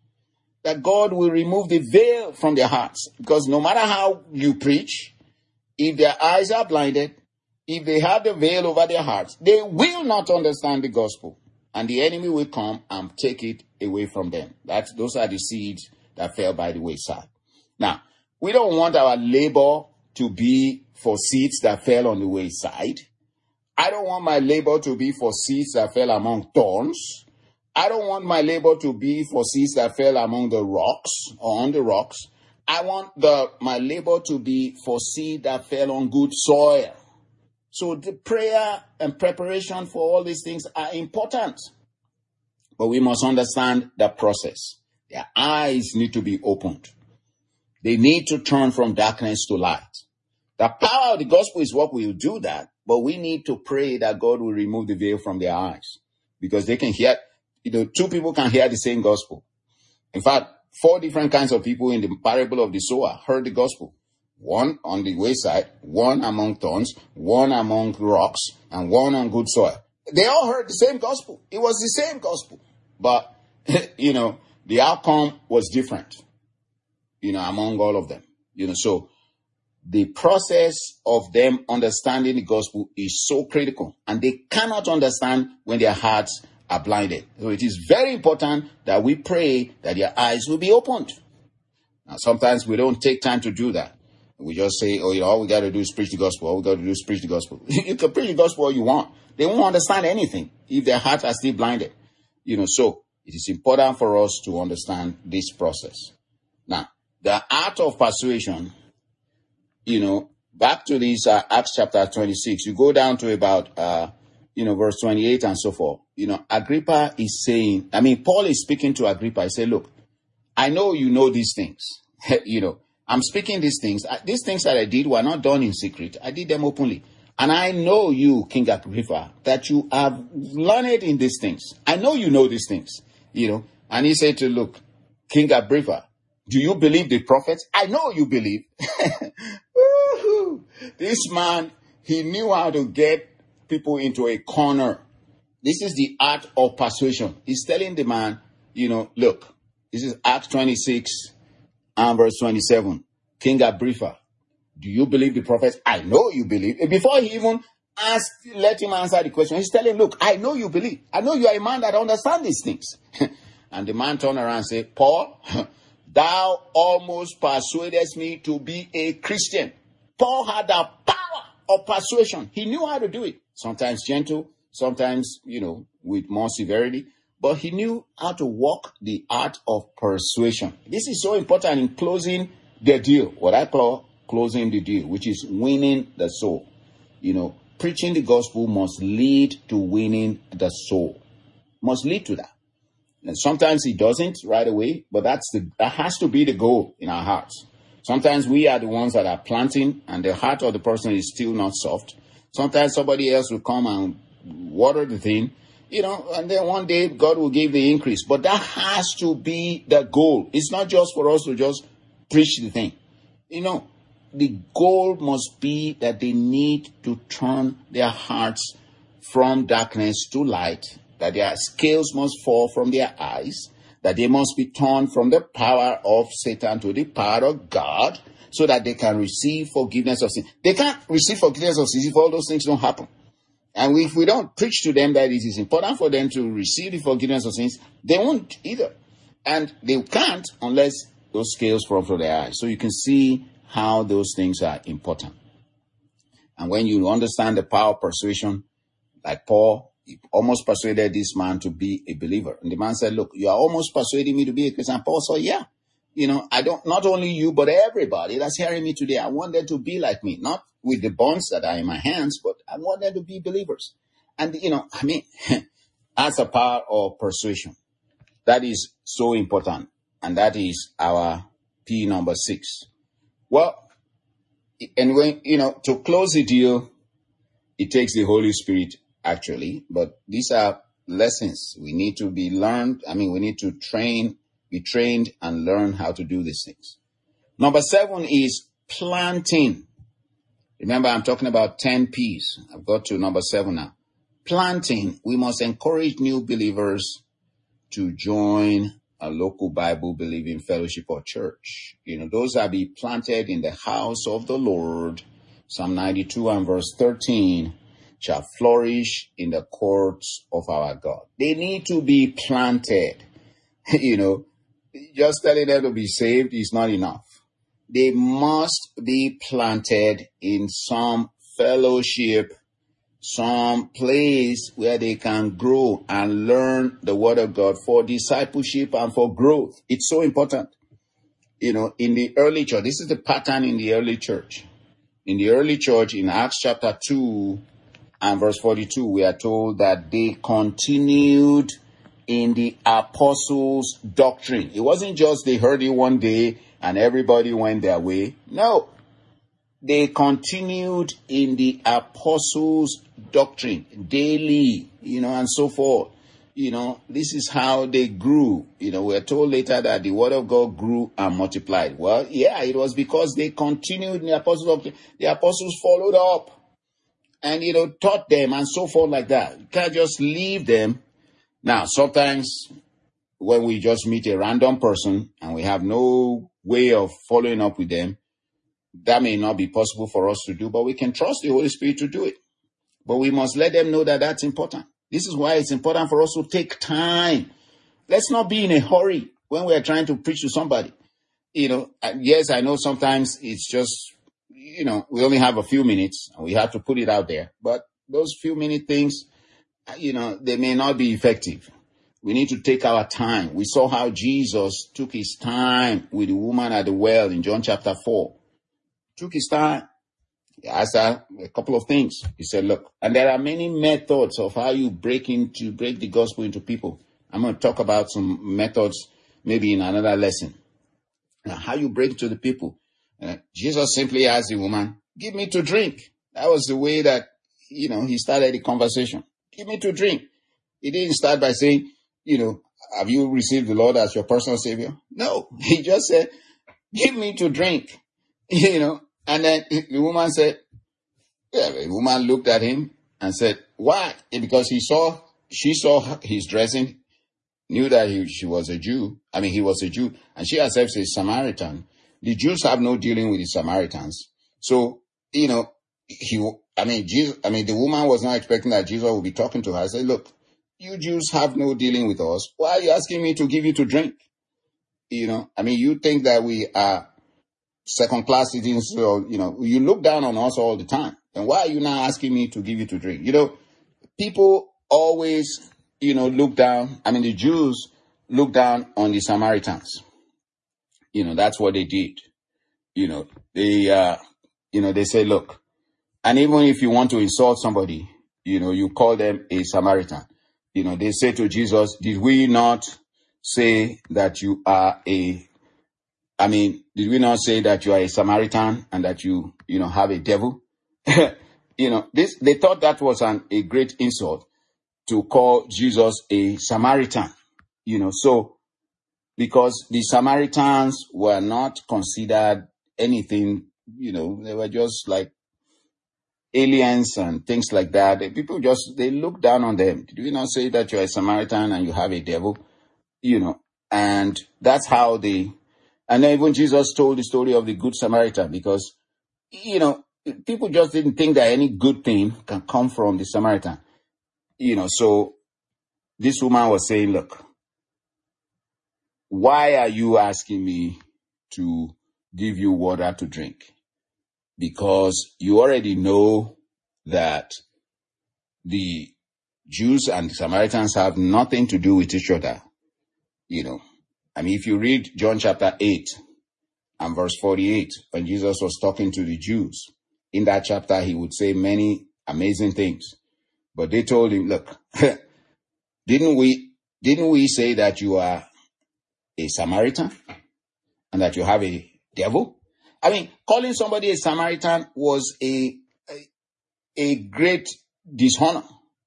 [SPEAKER 1] that God will remove the veil from their hearts. Because no matter how you preach, if their eyes are blinded, if they have the veil over their hearts, they will not understand the gospel. And the enemy will come and take it away from them. Those are the seeds that fell by the wayside. Now, we don't want our labor to be for seeds that fell on the wayside. I don't want my labor to be for seeds that fell among thorns. I don't want my labor to be for seeds that fell among the rocks or on the rocks. I want my labor to be for seed that fell on good soil. So the prayer and preparation for all these things are important. But we must understand the process. Their eyes need to be opened. They need to turn from darkness to light. The power of the gospel is what will do that. But we need to pray that God will remove the veil from their eyes. Because they can hear, two people can hear the same gospel. In fact, 4 different kinds of people in the parable of the sower heard the gospel. One on the wayside, one among thorns, one among rocks, and one on good soil. They all heard the same gospel. It was the same gospel. But, the outcome was different, among all of them. So the process of them understanding the gospel is so critical. And they cannot understand when their hearts are blinded. So it is very important that we pray that their eyes will be opened. Now, sometimes we don't take time to do that. We just say, all we got to do is preach the gospel. All we got to do is preach the gospel. You can preach the gospel all you want. They won't understand anything if their hearts are still blinded. So it is important for us to understand this process. Now, the art of persuasion, back to this Acts chapter 26, you go down to about, verse 28 and so forth. Agrippa is saying, Paul is speaking to Agrippa. He said, look, I know you know these things. I'm speaking these things. These things that I did were not done in secret. I did them openly. And I know you, King Agrippa, that you have learned in these things. I know you know these things, And he said to, look, King Agrippa, do you believe the prophets? I know you believe. This man, he knew how to get people into a corner. This is the art of persuasion. He's telling the man, look, this is Acts 26 and verse 27. King Agrippa, do you believe the prophets? I know you believe. Before he even let him answer the question, he's telling, look, I know you believe. I know you are a man that understands these things. And the man turned around and said, Paul, thou almost persuadest me to be a Christian. Paul had the power of persuasion. He knew how to do it. Sometimes gentle, sometimes, with more severity. But he knew how to walk the art of persuasion. This is so important in closing the deal, what I call closing the deal, which is winning the soul. Preaching the gospel must lead to winning the soul. Must lead to that. And sometimes it doesn't right away, but that has to be the goal in our hearts. Sometimes we are the ones that are planting and the heart of the person is still not soft. Sometimes somebody else will come and water the thing, and then one day God will give the increase. But that has to be the goal. It's not just for us to just preach the thing. The goal must be that they need to turn their hearts from darkness to light, that their scales must fall from their eyes, that they must be turned from the power of Satan to the power of God, so that they can receive forgiveness of sin. They can't receive forgiveness of sin if all those things don't happen. And if we don't preach to them that it is important for them to receive the forgiveness of sins, they won't either. And they can't unless those scales fall from their eyes. So you can see how those things are important. And when you understand the power of persuasion, like Paul, he almost persuaded this man to be a believer. And the man said, look, you are almost persuading me to be a Christian. Paul said, yeah. Not only you, but everybody that's hearing me today, I want them to be like me, not with the bonds that are in my hands, but I want them to be believers. And, that's a power of persuasion. That is so important. And that is our P number 6. Well, and when, to close the deal, it takes the Holy Spirit actually, but these are lessons we need to be learned. We need to be trained and learn how to do these things. Number 7 is planting. Remember, I'm talking about 10 P's. I've got to number 7 now. Planting. We must encourage new believers to join a local Bible believing fellowship or church. Those that be planted in the house of the Lord, Psalm 92 and verse 13, shall flourish in the courts of our God. They need to be planted. Just telling them to be saved is not enough. They must be planted in some fellowship, some place where they can grow and learn the word of God for discipleship and for growth. It's so important. In the early church, this is the pattern in the early church. In the early church, in Acts chapter 2 and verse 42, we are told that they continued in the apostles' doctrine. It wasn't just they heard it one day and everybody went their way. No. They continued in the apostles' doctrine daily, and so forth. This is how they grew. We're told later that the word of God grew and multiplied. Well, yeah, it was because they continued in the apostles' doctrine. The apostles followed up and, taught them and so forth like that. You can't just leave them. Now, sometimes when we just meet a random person and we have no way of following up with them, that may not be possible for us to do, but we can trust the Holy Spirit to do it. But we must let them know that that's important. This is why it's important for us to take time. Let's not be in a hurry when we are trying to preach to somebody. Yes, I know sometimes it's just, we only have a few minutes and we have to put it out there. But those few minute things, they may not be effective. We need to take our time. We saw how Jesus took his time with the woman at the well in John chapter 4. Took his time. He asked her a couple of things. He said, look, and there are many methods of how you break the gospel into people. I'm going to talk about some methods maybe in another lesson. Now, how you break to the people. Jesus simply asked the woman, give me to drink. That was the way that, he started the conversation. Give me to drink. He didn't start by saying, have you received the Lord as your personal savior? No, he just said, give me to drink, And then the woman said, the woman looked at him and said, why? Because she saw his dressing, knew that he was a Jew. He was a Jew, and she herself is a Samaritan. The Jews have no dealing with the Samaritans. So, the woman was not expecting that Jesus would be talking to her. I said, look, you Jews have no dealing with us. Why are you asking me to give you to drink? You think that we are second-class citizens, so, you look down on us all the time. And why are you now asking me to give you to drink? People always, look down. The Jews look down on the Samaritans. That's what they did. They say, look, and even if you want to insult somebody, you call them a Samaritan. They say to Jesus, did we not say that you are did we not say that you are a Samaritan and that you have a devil? They thought that was a great insult to call Jesus a Samaritan. So because the Samaritans were not considered anything, they were just like aliens and things like that. People they look down on them. Did we not say that you're a Samaritan and you have a devil? And that's how and then even Jesus told the story of the Good Samaritan because, people just didn't think that any good thing can come from the Samaritan. So this woman was saying, look, why are you asking me to give you water to drink? Because you already know that the Jews and the Samaritans have nothing to do with each other. If you read John chapter 8 and verse 48, when Jesus was talking to the Jews, in that chapter, he would say many amazing things. But they told him, look, didn't we say that you are a Samaritan and that you have a devil? Calling somebody a Samaritan was a great dishonor.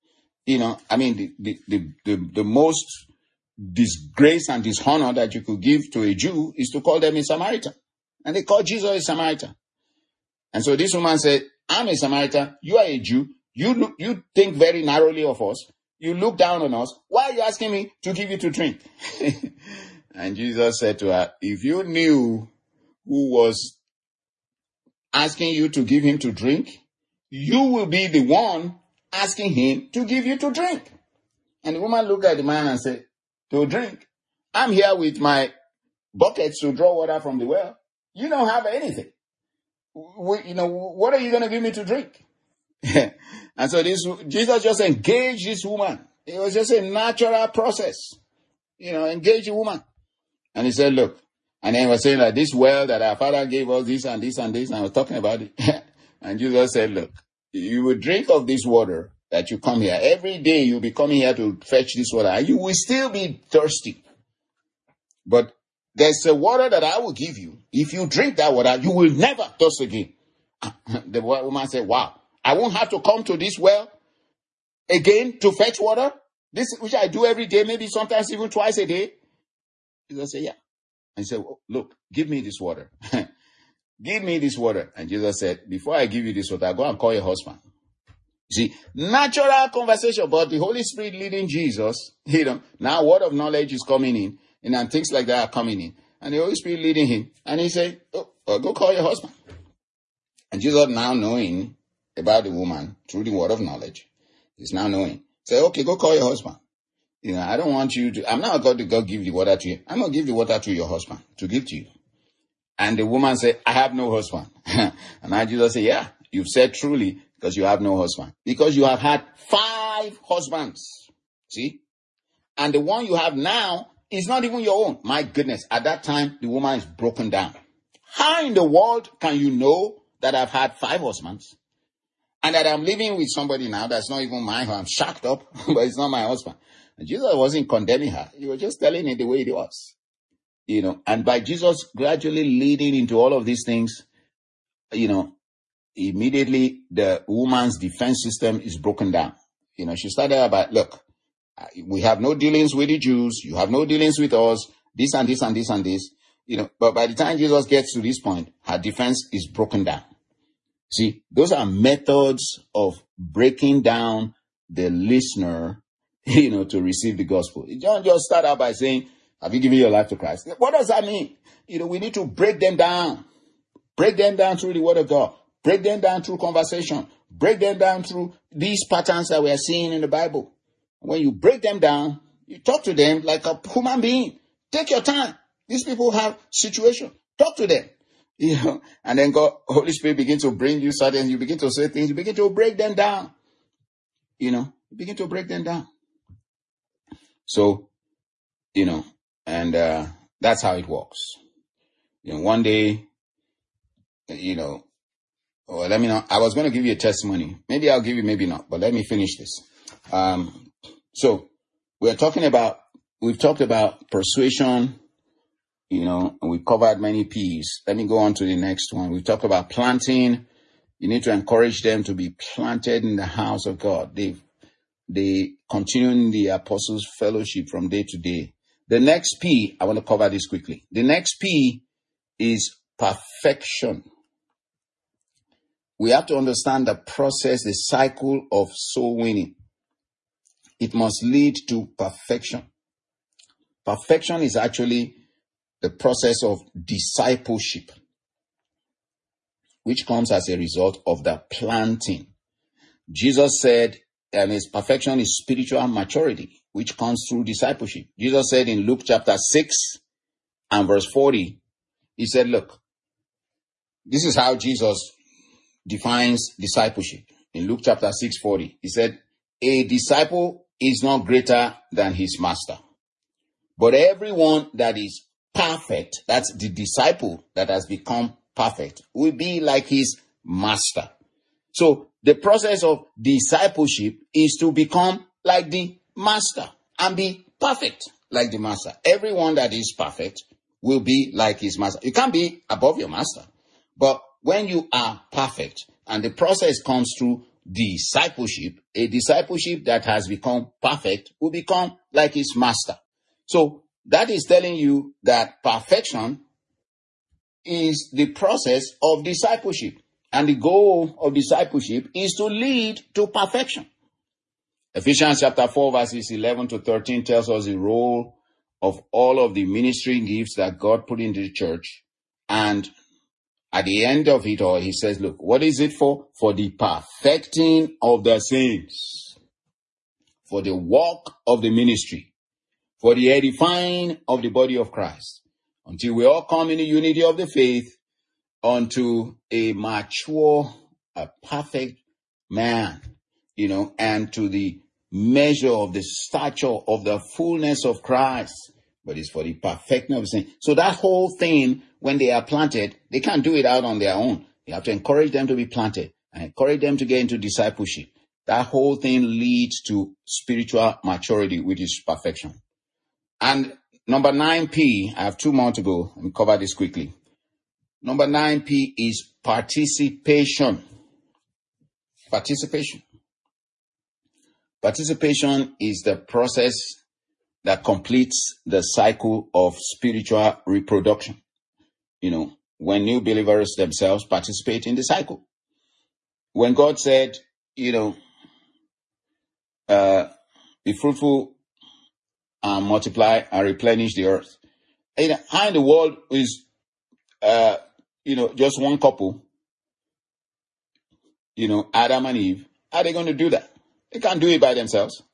[SPEAKER 1] The most disgrace and dishonor that you could give to a Jew is to call them a Samaritan. And they called Jesus a Samaritan. And so this woman said, I'm a Samaritan, you are a Jew, you think very narrowly of us, you look down on us, why are you asking me to give you to drink? And Jesus said to her, if you knew who was asking you to give him to drink, you will be the one asking him to give you to drink. And the woman looked at the man and said, to drink? I'm here with my buckets to draw water from the well. You don't have anything. What are you going to give me to drink? And so Jesus just engaged this woman. It was just a natural process. Engage the woman. And he said, look, and then he was saying that this well that our father gave us, this and this and this, and I was talking about it. And Jesus said, look, you will drink of this water that you come here. Every day you'll be coming here to fetch this water. And you will still be thirsty. But there's a water that I will give you. If you drink that water, you will never thirst again. The woman said, wow, I won't have to come to this well again to fetch water? This, which I do every day, maybe sometimes even twice a day. Jesus said, yeah. And he said, look, give me this water. Give me this water. And Jesus said, before I give you this water, go and call your husband. See, natural conversation, but the Holy Spirit leading Jesus, now word of knowledge is coming in, and things like that are coming in. And the Holy Spirit leading him. And he said, go call your husband. And Jesus, now knowing about the woman through the word of knowledge, is now knowing. Say, okay, go call your husband. I don't want you to, I'm not going to go give the water to you. I'm going to give the water to your husband to give to you. And the woman said, I have no husband. And now Jesus said, yeah, you've said truly because you have no husband. Because you have had 5 husbands. See? And the one you have now is not even your own. My goodness. At that time, the woman is broken down. How in the world can you know that I've had 5 husbands? And that I'm living with somebody now that's not even mine. I'm shocked up, but it's not my husband. And Jesus wasn't condemning her. He was just telling it the way it was. And by Jesus gradually leading into all of these things, immediately the woman's defense system is broken down. She started about, look, we have no dealings with the Jews. You have no dealings with us. This and this and this and this. But by the time Jesus gets to this point, her defense is broken down. See, those are methods of breaking down the listener, to receive the gospel. You don't just start out by saying, have you given your life to Christ? What does that mean? We need to break them down. Break them down through the word of God. Break them down through conversation. Break them down through these patterns that we are seeing in the Bible. When you break them down, you talk to them like a human being. Take your time. These people have situation. Talk to them. And then God, Holy Spirit begins to bring you certain, you begin to say things, you begin to break them down. You begin to break them down. So, and that's how it works. One day, let me know. I was going to give you a testimony. Maybe I'll give you, maybe not, but let me finish this. So we've talked about persuasion, and we've covered many P's. Let me go on to the next one. We've talked about planting. You need to encourage them to be planted in the house of God. They continue in the apostles' fellowship from day to day. The next P, I want to cover this quickly. The next P is perfection. We have to understand the process, the cycle of soul winning. It must lead to perfection. Perfection is actually the process of discipleship, which comes as a result of the planting. Jesus said, his perfection is spiritual maturity, which comes through discipleship. Jesus said in Luke chapter 6 and verse 40, he said, look, this is how Jesus defines discipleship. In Luke chapter 6:40, he said, a disciple is not greater than his master, but everyone that is perfect, that's the disciple that has become perfect, will be like his master. So the process of discipleship is to become like the master and be perfect like the master. Everyone that is perfect will be like his master. You can't be above your master. But when you are perfect and the process comes through discipleship, a discipleship that has become perfect will become like his master. So that is telling you that perfection is the process of discipleship. And the goal of discipleship is to lead to perfection. Ephesians chapter 4 verses 11 to 13 tells us the role of all of the ministry gifts that God put into the church and at the end of it all, he says, look, what is it for? For the perfecting of the saints, for the work of the ministry, for the edifying of the body of Christ, until we all come in the unity of the faith, unto a mature, a perfect man, and to the measure of the stature of the fullness of Christ. But it's for the perfecting of the saints. So that whole thing, when they are planted, they can't do it out on their own. You have to encourage them to be planted and encourage them to get into discipleship. That whole thing leads to spiritual maturity, which is perfection. And number 9P, I have 2 more to go. Let me cover this quickly. Number 9P is participation. Participation. Participation is the process that completes the cycle of spiritual reproduction. When new believers themselves participate in the cycle. When God said, be fruitful and multiply and replenish the earth. How in the world is, just one couple, Adam and Eve, how are they going to do that? They can't do it by themselves.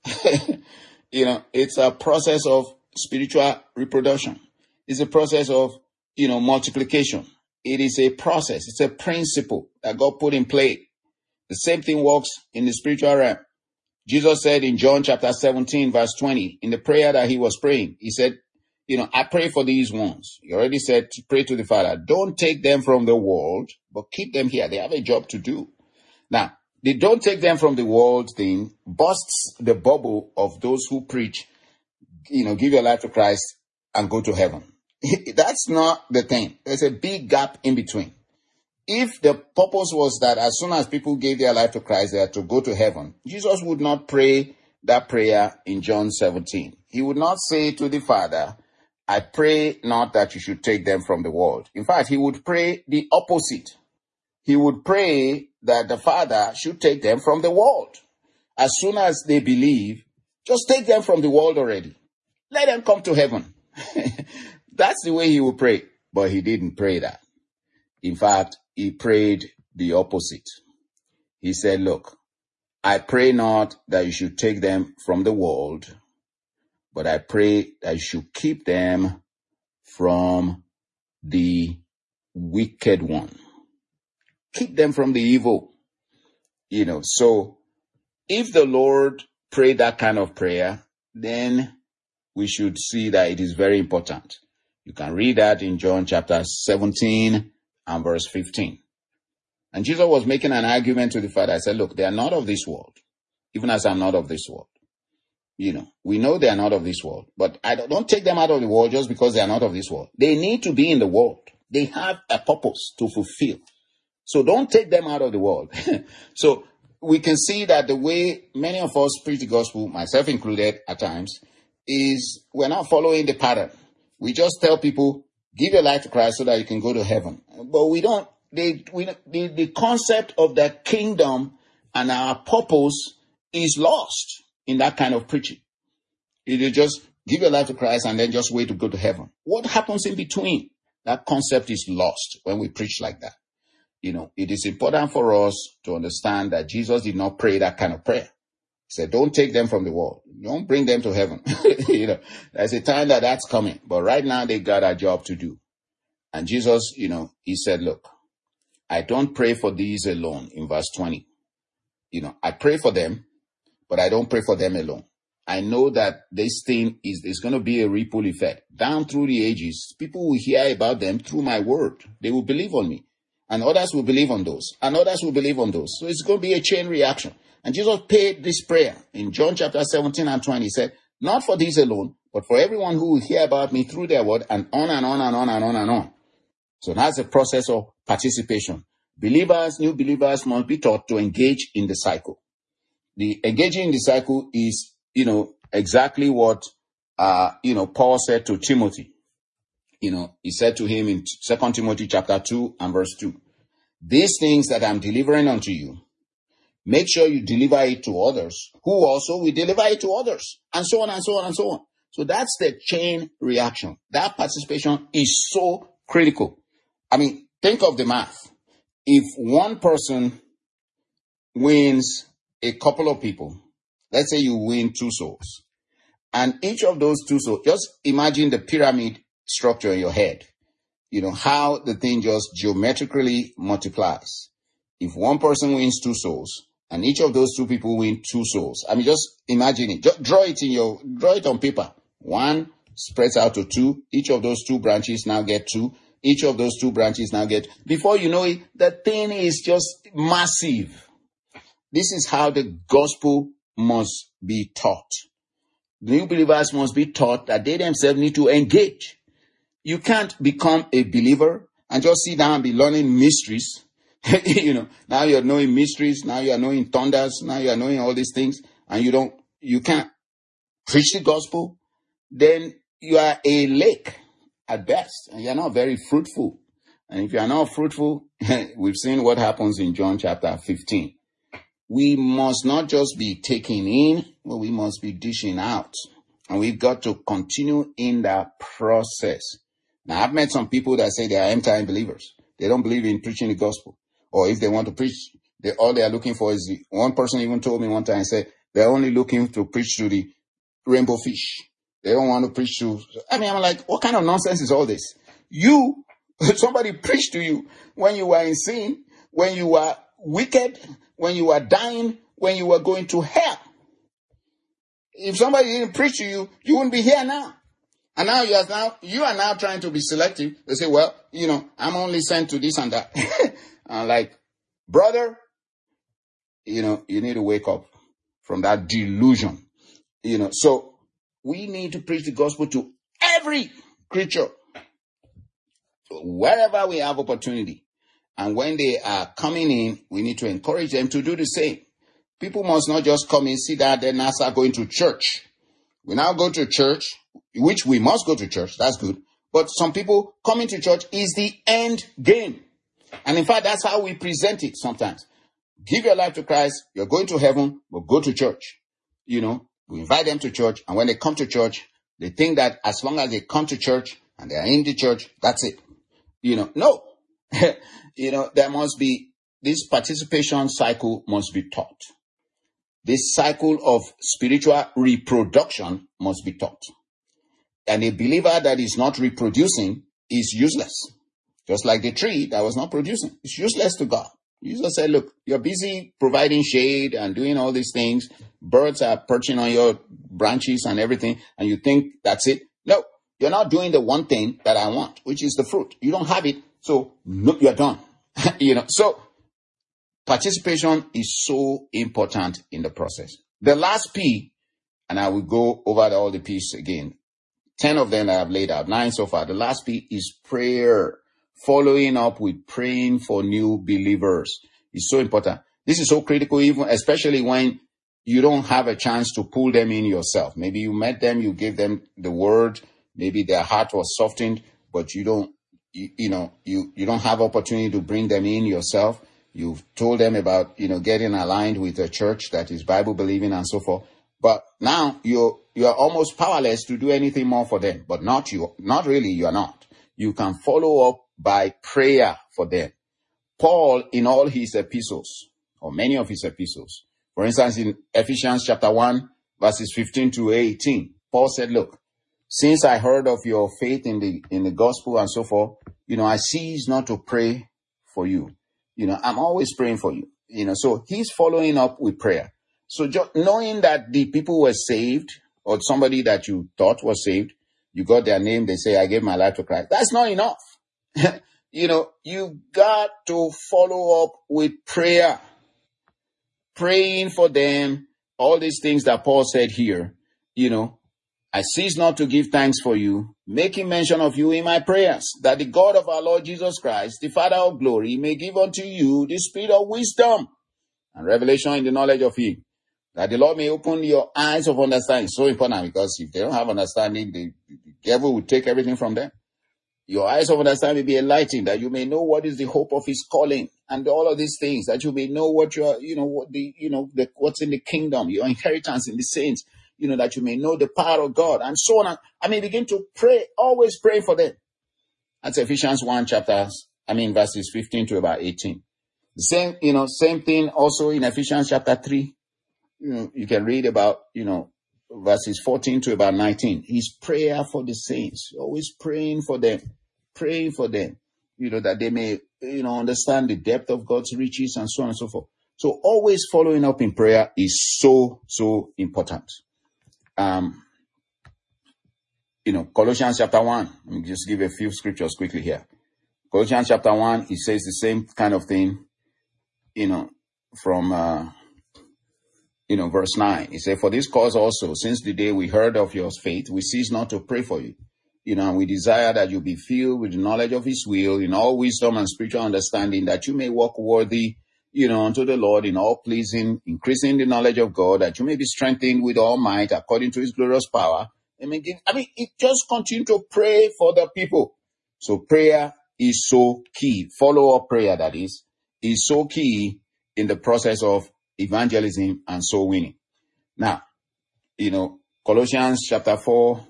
[SPEAKER 1] It's a process of spiritual reproduction. It's a process of, multiplication. It is a process. It's a principle that God put in play. The same thing works in the spiritual realm. Jesus said in John chapter 17, verse 20, in the prayer that he was praying, he said, I pray for these ones. He already said to pray to the Father. Don't take them from the world, but keep them here. They have a job to do. Now, the don't take them from the world thing busts the bubble of those who preach, give your life to Christ and go to heaven. That's not the thing. There's a big gap in between. If the purpose was that as soon as people gave their life to Christ, they had to go to heaven, Jesus would not pray that prayer in John 17. He would not say to the Father, I pray not that you should take them from the world. In fact, he would pray the opposite. He would pray that the Father should take them from the world. As soon as they believe, just take them from the world already. Let them come to heaven. That's the way he would pray. But he didn't pray that. In fact, he prayed the opposite. He said, look, I pray not that you should take them from the world, but I pray that you should keep them from the wicked one. Keep them from the evil. So if the Lord prayed that kind of prayer, then we should see that it is very important. You can read that in John chapter 17 and verse 15. And Jesus was making an argument to the Father. I said, look, they are not of this world, even as I'm not of this world. We know they are not of this world, but I don't take them out of the world just because they are not of this world. They need to be in the world. They have a purpose to fulfill. So don't take them out of the world. So we can see that the way many of us preach the gospel, myself included at times, is we're not following the pattern. We just tell people, give your life to Christ so that you can go to heaven. But we don't, the concept of the kingdom and our purpose is lost in that kind of preaching. You just give your life to Christ and then just wait to go to heaven. What happens in between? That concept is lost when we preach like that. It is important for us to understand that Jesus did not pray that kind of prayer. He said, don't take them from the world. Don't bring them to heaven. There's a time that's coming. But right now they got a job to do. And Jesus, he said, look, I don't pray for these alone in verse 20. I pray for them, but I don't pray for them alone. I know that this thing is going to be a ripple effect. Down through the ages, people will hear about them through my word. They will believe on me. And others will believe on those. And others will believe on those. So it's going to be a chain reaction. And Jesus prayed this prayer in John chapter 17 and 20. He said, not for these alone, but for everyone who will hear about me through their word, and on and on and on and on and on. So that's a process of participation. Believers, new believers must be taught to engage in the cycle. The engaging in the cycle is, exactly what, Paul said to Timothy. He said to him in 2 Timothy chapter 2 and verse 2, these things that I'm delivering unto you, make sure you deliver it to others, who also will deliver it to others, and so on and so on and so on. So that's the chain reaction. That participation is so critical. Think of the math. If one person wins a couple of people, let's say you win 2 souls, and each of those 2 souls, just imagine the pyramid structure in your head. How the thing just geometrically multiplies. If one person wins 2 souls, and each of those 2 people win 2 souls, just imagine it. Just draw it on paper. 1 spreads out to 2. Each of those 2 branches now get 2. Each of those 2 branches now get, before you know it, the thing is just massive. This is how the gospel must be taught. New believers must be taught that they themselves need to engage. You can't become a believer and just sit down and be learning mysteries. Now you're knowing mysteries. Now you are knowing thunders. Now you are knowing all these things, and you can't preach the gospel. Then you are a lake at best, and you're not very fruitful. And if you are not fruitful, we've seen what happens in John chapter 15. We must not just be taking in, but we must be dishing out. And we've got to continue in that process. Now, I've met some people that say they are end-time believers. They don't believe in preaching the gospel. Or if they want to preach, all they are looking for is one person even told me one time, said they're only looking to preach to the rainbow fish. They don't want to preach to, I'm like, what kind of nonsense is all this? Somebody preached to you when you were in sin, when you were wicked, when you were dying, when you were going to hell. If somebody didn't preach to you, you wouldn't be here now. And now you are now trying to be selective. They say, well, I'm only sent to this and that. I'm like, brother, you need to wake up from that delusion. So we need to preach the gospel to every creature, wherever we have opportunity. And when they are coming in, we need to encourage them to do the same. People must not just come in, sit down, then now start going to church. We now go to church, which we must go to church. That's good. But some people coming to church is the end game. And in fact, that's how we present it sometimes. Give your life to Christ. You're going to heaven, but go to church. We invite them to church. And when they come to church, they think that as long as they come to church and they are in the church, that's it. No. There must be, this participation cycle must be taught. This cycle of spiritual reproduction must be taught. And a believer that is not reproducing is useless. Just like the tree that was not producing. It's useless to God. Jesus said, look, you're busy providing shade and doing all these things. Birds are perching on your branches and everything. And you think that's it. No, you're not doing the one thing that I want, which is the fruit. You don't have it. So no, you're done. So participation is so important in the process. The last P, and I will go over all the P's again. 10 of them that I've laid out, 9 so far. The last P is prayer. Following up with praying for new believers is so important. This is so critical, even especially when you don't have a chance to pull them in yourself. Maybe you met them, you gave them the word, maybe their heart was softened, but you don't have opportunity to bring them in yourself. You've told them about, getting aligned with a church that is Bible believing and so forth. But now you are almost powerless to do anything more for them. But not really, you are not. You can follow up by prayer for them. Paul, in all his epistles, or many of his epistles, for instance, in Ephesians chapter 1, verses 15 to 18, Paul said, look, since I heard of your faith in the gospel and so forth, I cease not to pray for you. I'm always praying for you. So he's following up with prayer. So just knowing that the people were saved, or somebody that you thought was saved, you got their name, they say, I gave my life to Christ. That's not enough. You got to follow up with prayer. Praying for them, all these things that Paul said here, I cease not to give thanks for you, making mention of you in my prayers, that the God of our Lord Jesus Christ, the Father of glory, may give unto you the spirit of wisdom and revelation in the knowledge of him, that the Lord may open your eyes of understanding. It's so important, because if they don't have understanding, the devil will take everything from them. Your eyes of understanding will be enlightened, that you may know what is the hope of his calling, and all of these things, that you may know what you are, what's in the kingdom, your inheritance in the saints, that you may know the power of God, and so on. I mean, begin to pray, always pray for them. That's Ephesians 1, verses 15 to about 18. The same thing also in Ephesians chapter 3. You can read about, verses 14 to about 19. His prayer for the saints, always praying for them, that they may, understand the depth of God's riches and so on and so forth. So always following up in prayer is so, so important. Colossians chapter 1, let me just give a few scriptures quickly here. Colossians chapter 1, it says the same kind of thing, from, verse 9. It says, for this cause also, since the day we heard of your faith, we cease not to pray for you. And we desire that you be filled with the knowledge of his will in all wisdom and spiritual understanding, that you may walk worthy, unto the Lord in all pleasing, increasing the knowledge of God, that you may be strengthened with all might according to his glorious power. It just continue to pray for the people. So prayer is so key. Follow-up prayer, that is so key in the process of evangelism and soul winning. Now, Colossians chapter 4,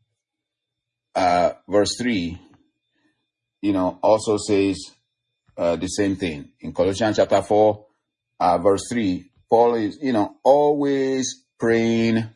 [SPEAKER 1] verse 3, also says the same thing. In Colossians chapter 4, verse 3, Paul is, always praying,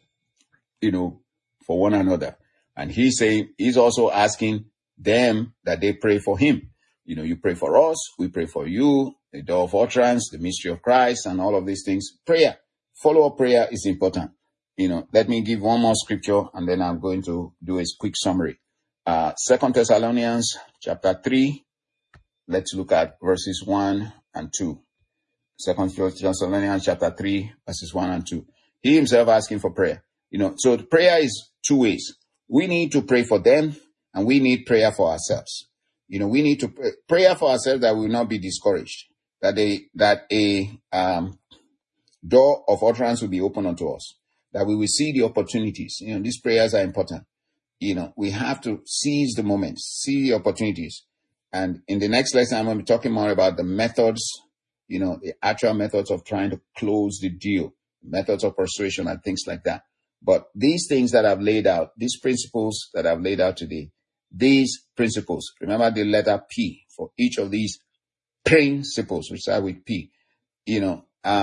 [SPEAKER 1] for one another. And he's also asking them that they pray for him. You pray for us, we pray for you, the door of utterance, the mystery of Christ, and all of these things. Prayer, follow-up prayer is important. Let me give one more scripture, and then I'm going to do a quick summary. 2 Thessalonians chapter 3, let's look at verses 1 and 2. 2 Thessalonians chapter 3, verses 1 and 2. He himself asking for prayer. So the prayer is two ways. We need to pray for them, and we need prayer for ourselves. We need to prayer for ourselves, that we will not be discouraged, that a door of utterance will be open unto us, that we will see the opportunities. These prayers are important. We have to seize the moment, see the opportunities. And in the next lesson, I'm going to be talking more about the methods, the actual methods of trying to close the deal, methods of persuasion and things like that. But these things that I've laid out, these principles that I've laid out today, these principles, remember the letter P for each of these principles, which start with P, 10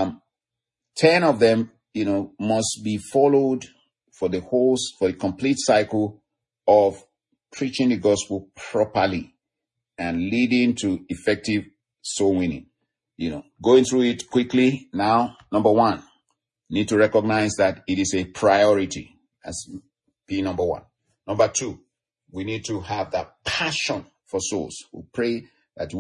[SPEAKER 1] of them, must be followed for a complete cycle of preaching the gospel properly and leading to effective soul winning. Going through it quickly now. Number one, need to recognize that it is a priority. That's P number one. Number two, we need to have that passion for souls. We pray that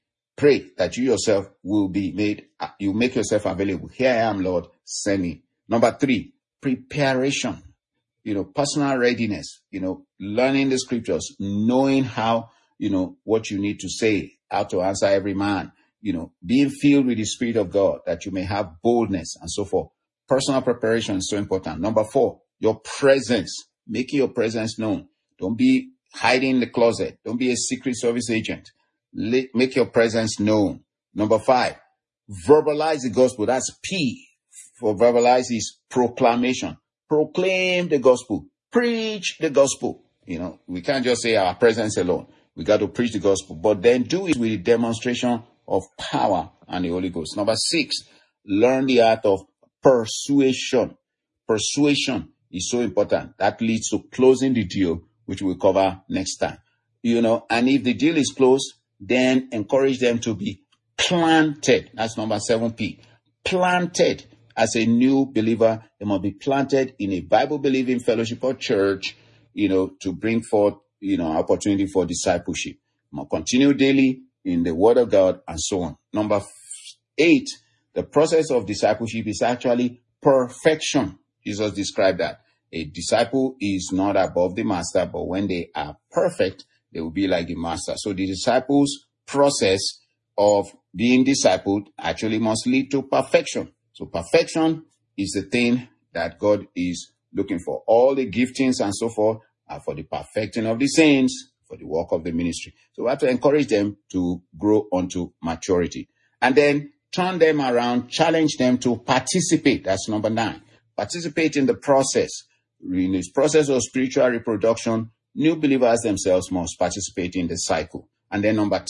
[SPEAKER 1] you yourself will be made, you make yourself available. Here I am, Lord, send me. Number three, preparation, personal readiness, learning the scriptures, knowing how, what you need to say, how to answer every man, being filled with the Spirit of God, that you may have boldness and so forth. Personal preparation is so important. Number four, your presence, making your presence known. Don't be hiding in the closet. Don't be a secret service agent. Make your presence known. Number five, verbalize the gospel. That's P for verbalize is proclamation. Proclaim the gospel. Preach the gospel. We can't just say our presence alone. We got to preach the gospel, but then do it with a demonstration of power and the Holy Ghost. Number six, learn the art of persuasion. Persuasion is so important. That leads to closing the deal, which we'll cover next time. And if the deal is closed, then encourage them to be planted. That's number 7P. Planted as a new believer. They must be planted in a Bible-believing fellowship or church, to bring forth, opportunity for discipleship. Must continue daily in the Word of God and so on. Number 8, the process of discipleship is actually perfection. Jesus described that. A disciple is not above the master, but when they are perfect, they will be like the master. So the disciples' process of being discipled actually must lead to perfection. So perfection is the thing that God is looking for. All the giftings and so forth are for the perfecting of the saints, for the work of the ministry. So we have to encourage them to grow unto maturity. And then turn them around, challenge them to participate. That's number 9. Participate in the process. In this process of spiritual reproduction, new believers themselves must participate in the cycle. And then number 10,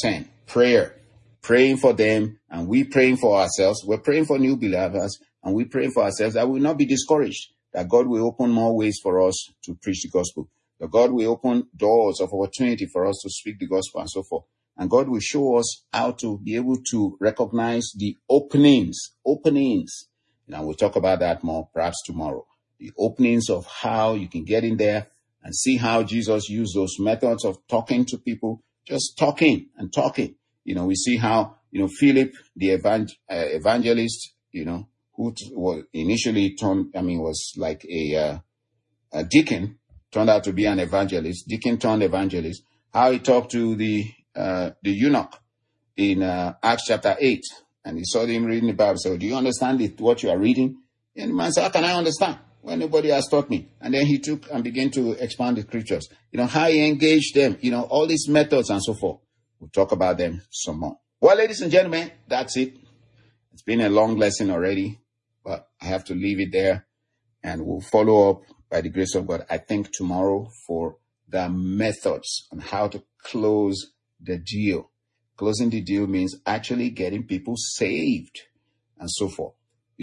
[SPEAKER 1] prayer, praying for them, and we praying for ourselves. We're praying for new believers, and we praying for ourselves that we will not be discouraged, that God will open more ways for us to preach the gospel, that God will open doors of opportunity for us to speak the gospel and so forth. And God will show us how to be able to recognize the openings. Now we'll talk about that more perhaps tomorrow. The openings of how you can get in there and see how Jesus used those methods of talking to people, just talking and talking. We see how, Philip, the evangelist, who was initially was like a deacon, turned out to be an evangelist, deacon turned evangelist, how he talked to the eunuch in Acts chapter 8. And he saw him reading the Bible. So, do you understand what you are reading? And the man said, how can I understand when nobody has taught me? And then he took and began to expand the scriptures. How he engaged them, all these methods and so forth. We'll talk about them some more. Well, ladies and gentlemen, that's it. It's been a long lesson already, but I have to leave it there. And we'll follow up by the grace of God, I think tomorrow, for the methods on how to close the deal. Closing the deal means actually getting people saved and so forth.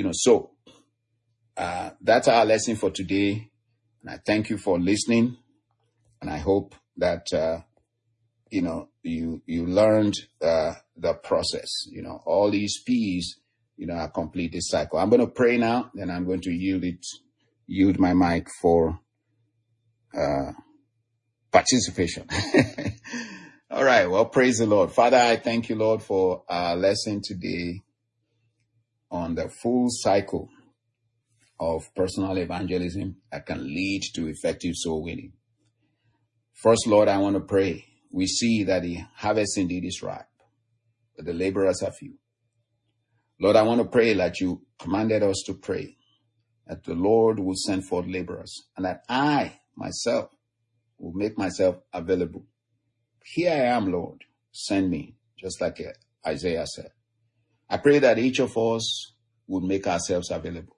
[SPEAKER 1] That's our lesson for today. And I thank you for listening. And I hope that, you learned the process. All these P's, are complete this cycle. I'm going to pray now, then I'm going to yield my mic for participation. All right. Well, praise the Lord. Father, I thank you, Lord, for our lesson today on the full cycle of personal evangelism that can lead to effective soul winning. First, Lord, I want to pray. We see that the harvest indeed is ripe, but the laborers are few. Lord, I want to pray like you commanded us to pray, that the Lord will send forth laborers, and that I, myself, will make myself available. Here I am, Lord. Send me, just like Isaiah said. I pray that each of us would make ourselves available,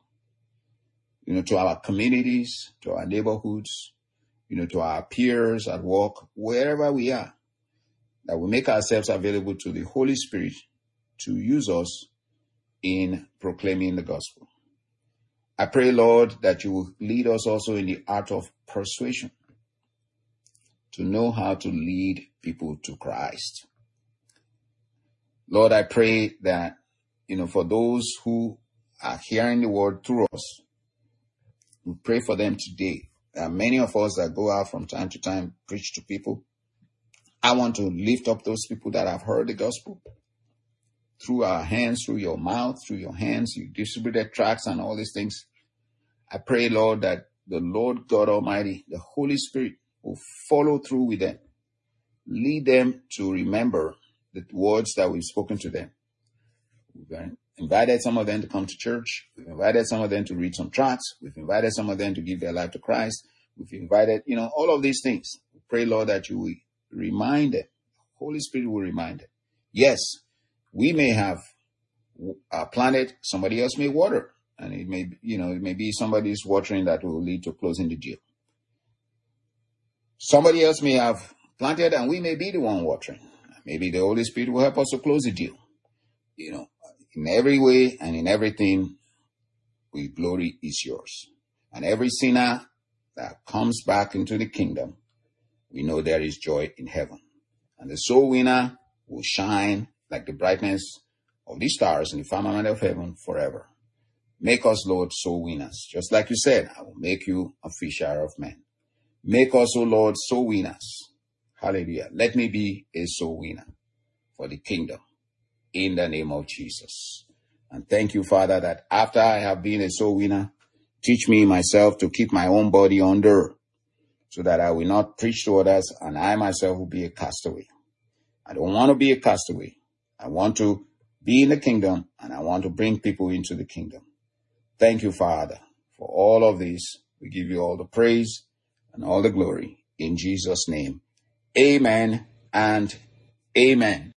[SPEAKER 1] to our communities, to our neighborhoods, to our peers at work, wherever we are, that we make ourselves available to the Holy Spirit to use us in proclaiming the gospel. I pray, Lord, that you will lead us also in the art of persuasion, to know how to lead people to Christ. Lord, I pray that, for those who are hearing the word through us, we pray for them today. There are many of us that go out from time to time, preach to people. I want to lift up those people that have heard the gospel through our hands, through your mouth, through your hands. You distributed tracts and all these things. I pray, Lord, that the Lord God Almighty, the Holy Spirit, will follow through with them. Lead them to remember the words that we've spoken to them. We've invited some of them to come to church. We've invited some of them to read some tracts. We've invited some of them to give their life to Christ. We've invited, all of these things. We pray, Lord, that you will remind them. Holy Spirit will remind them. Yes, we may have planted, somebody else may water. And it may be somebody's watering that will lead to closing the deal. Somebody else may have planted and we may be the one watering. Maybe the Holy Spirit will help us to close the deal. In every way and in everything, glory is yours. And every sinner that comes back into the kingdom, we know there is joy in heaven. And the soul winner will shine like the brightness of the stars in the firmament of heaven forever. Make us, Lord, soul winners. Just like you said, I will make you a fisher of men. Make us, O Lord, soul winners. Hallelujah. Let me be a soul winner for the kingdom in the name of Jesus. And thank you, Father, that after I have been a soul winner, teach me myself to keep my own body under, so that I will not preach to others and I myself will be a castaway. I don't want to be a castaway. I want to be in the kingdom and I want to bring people into the kingdom. Thank you, Father, for all of this. We give you all the praise and all the glory in Jesus' name. Amen and amen.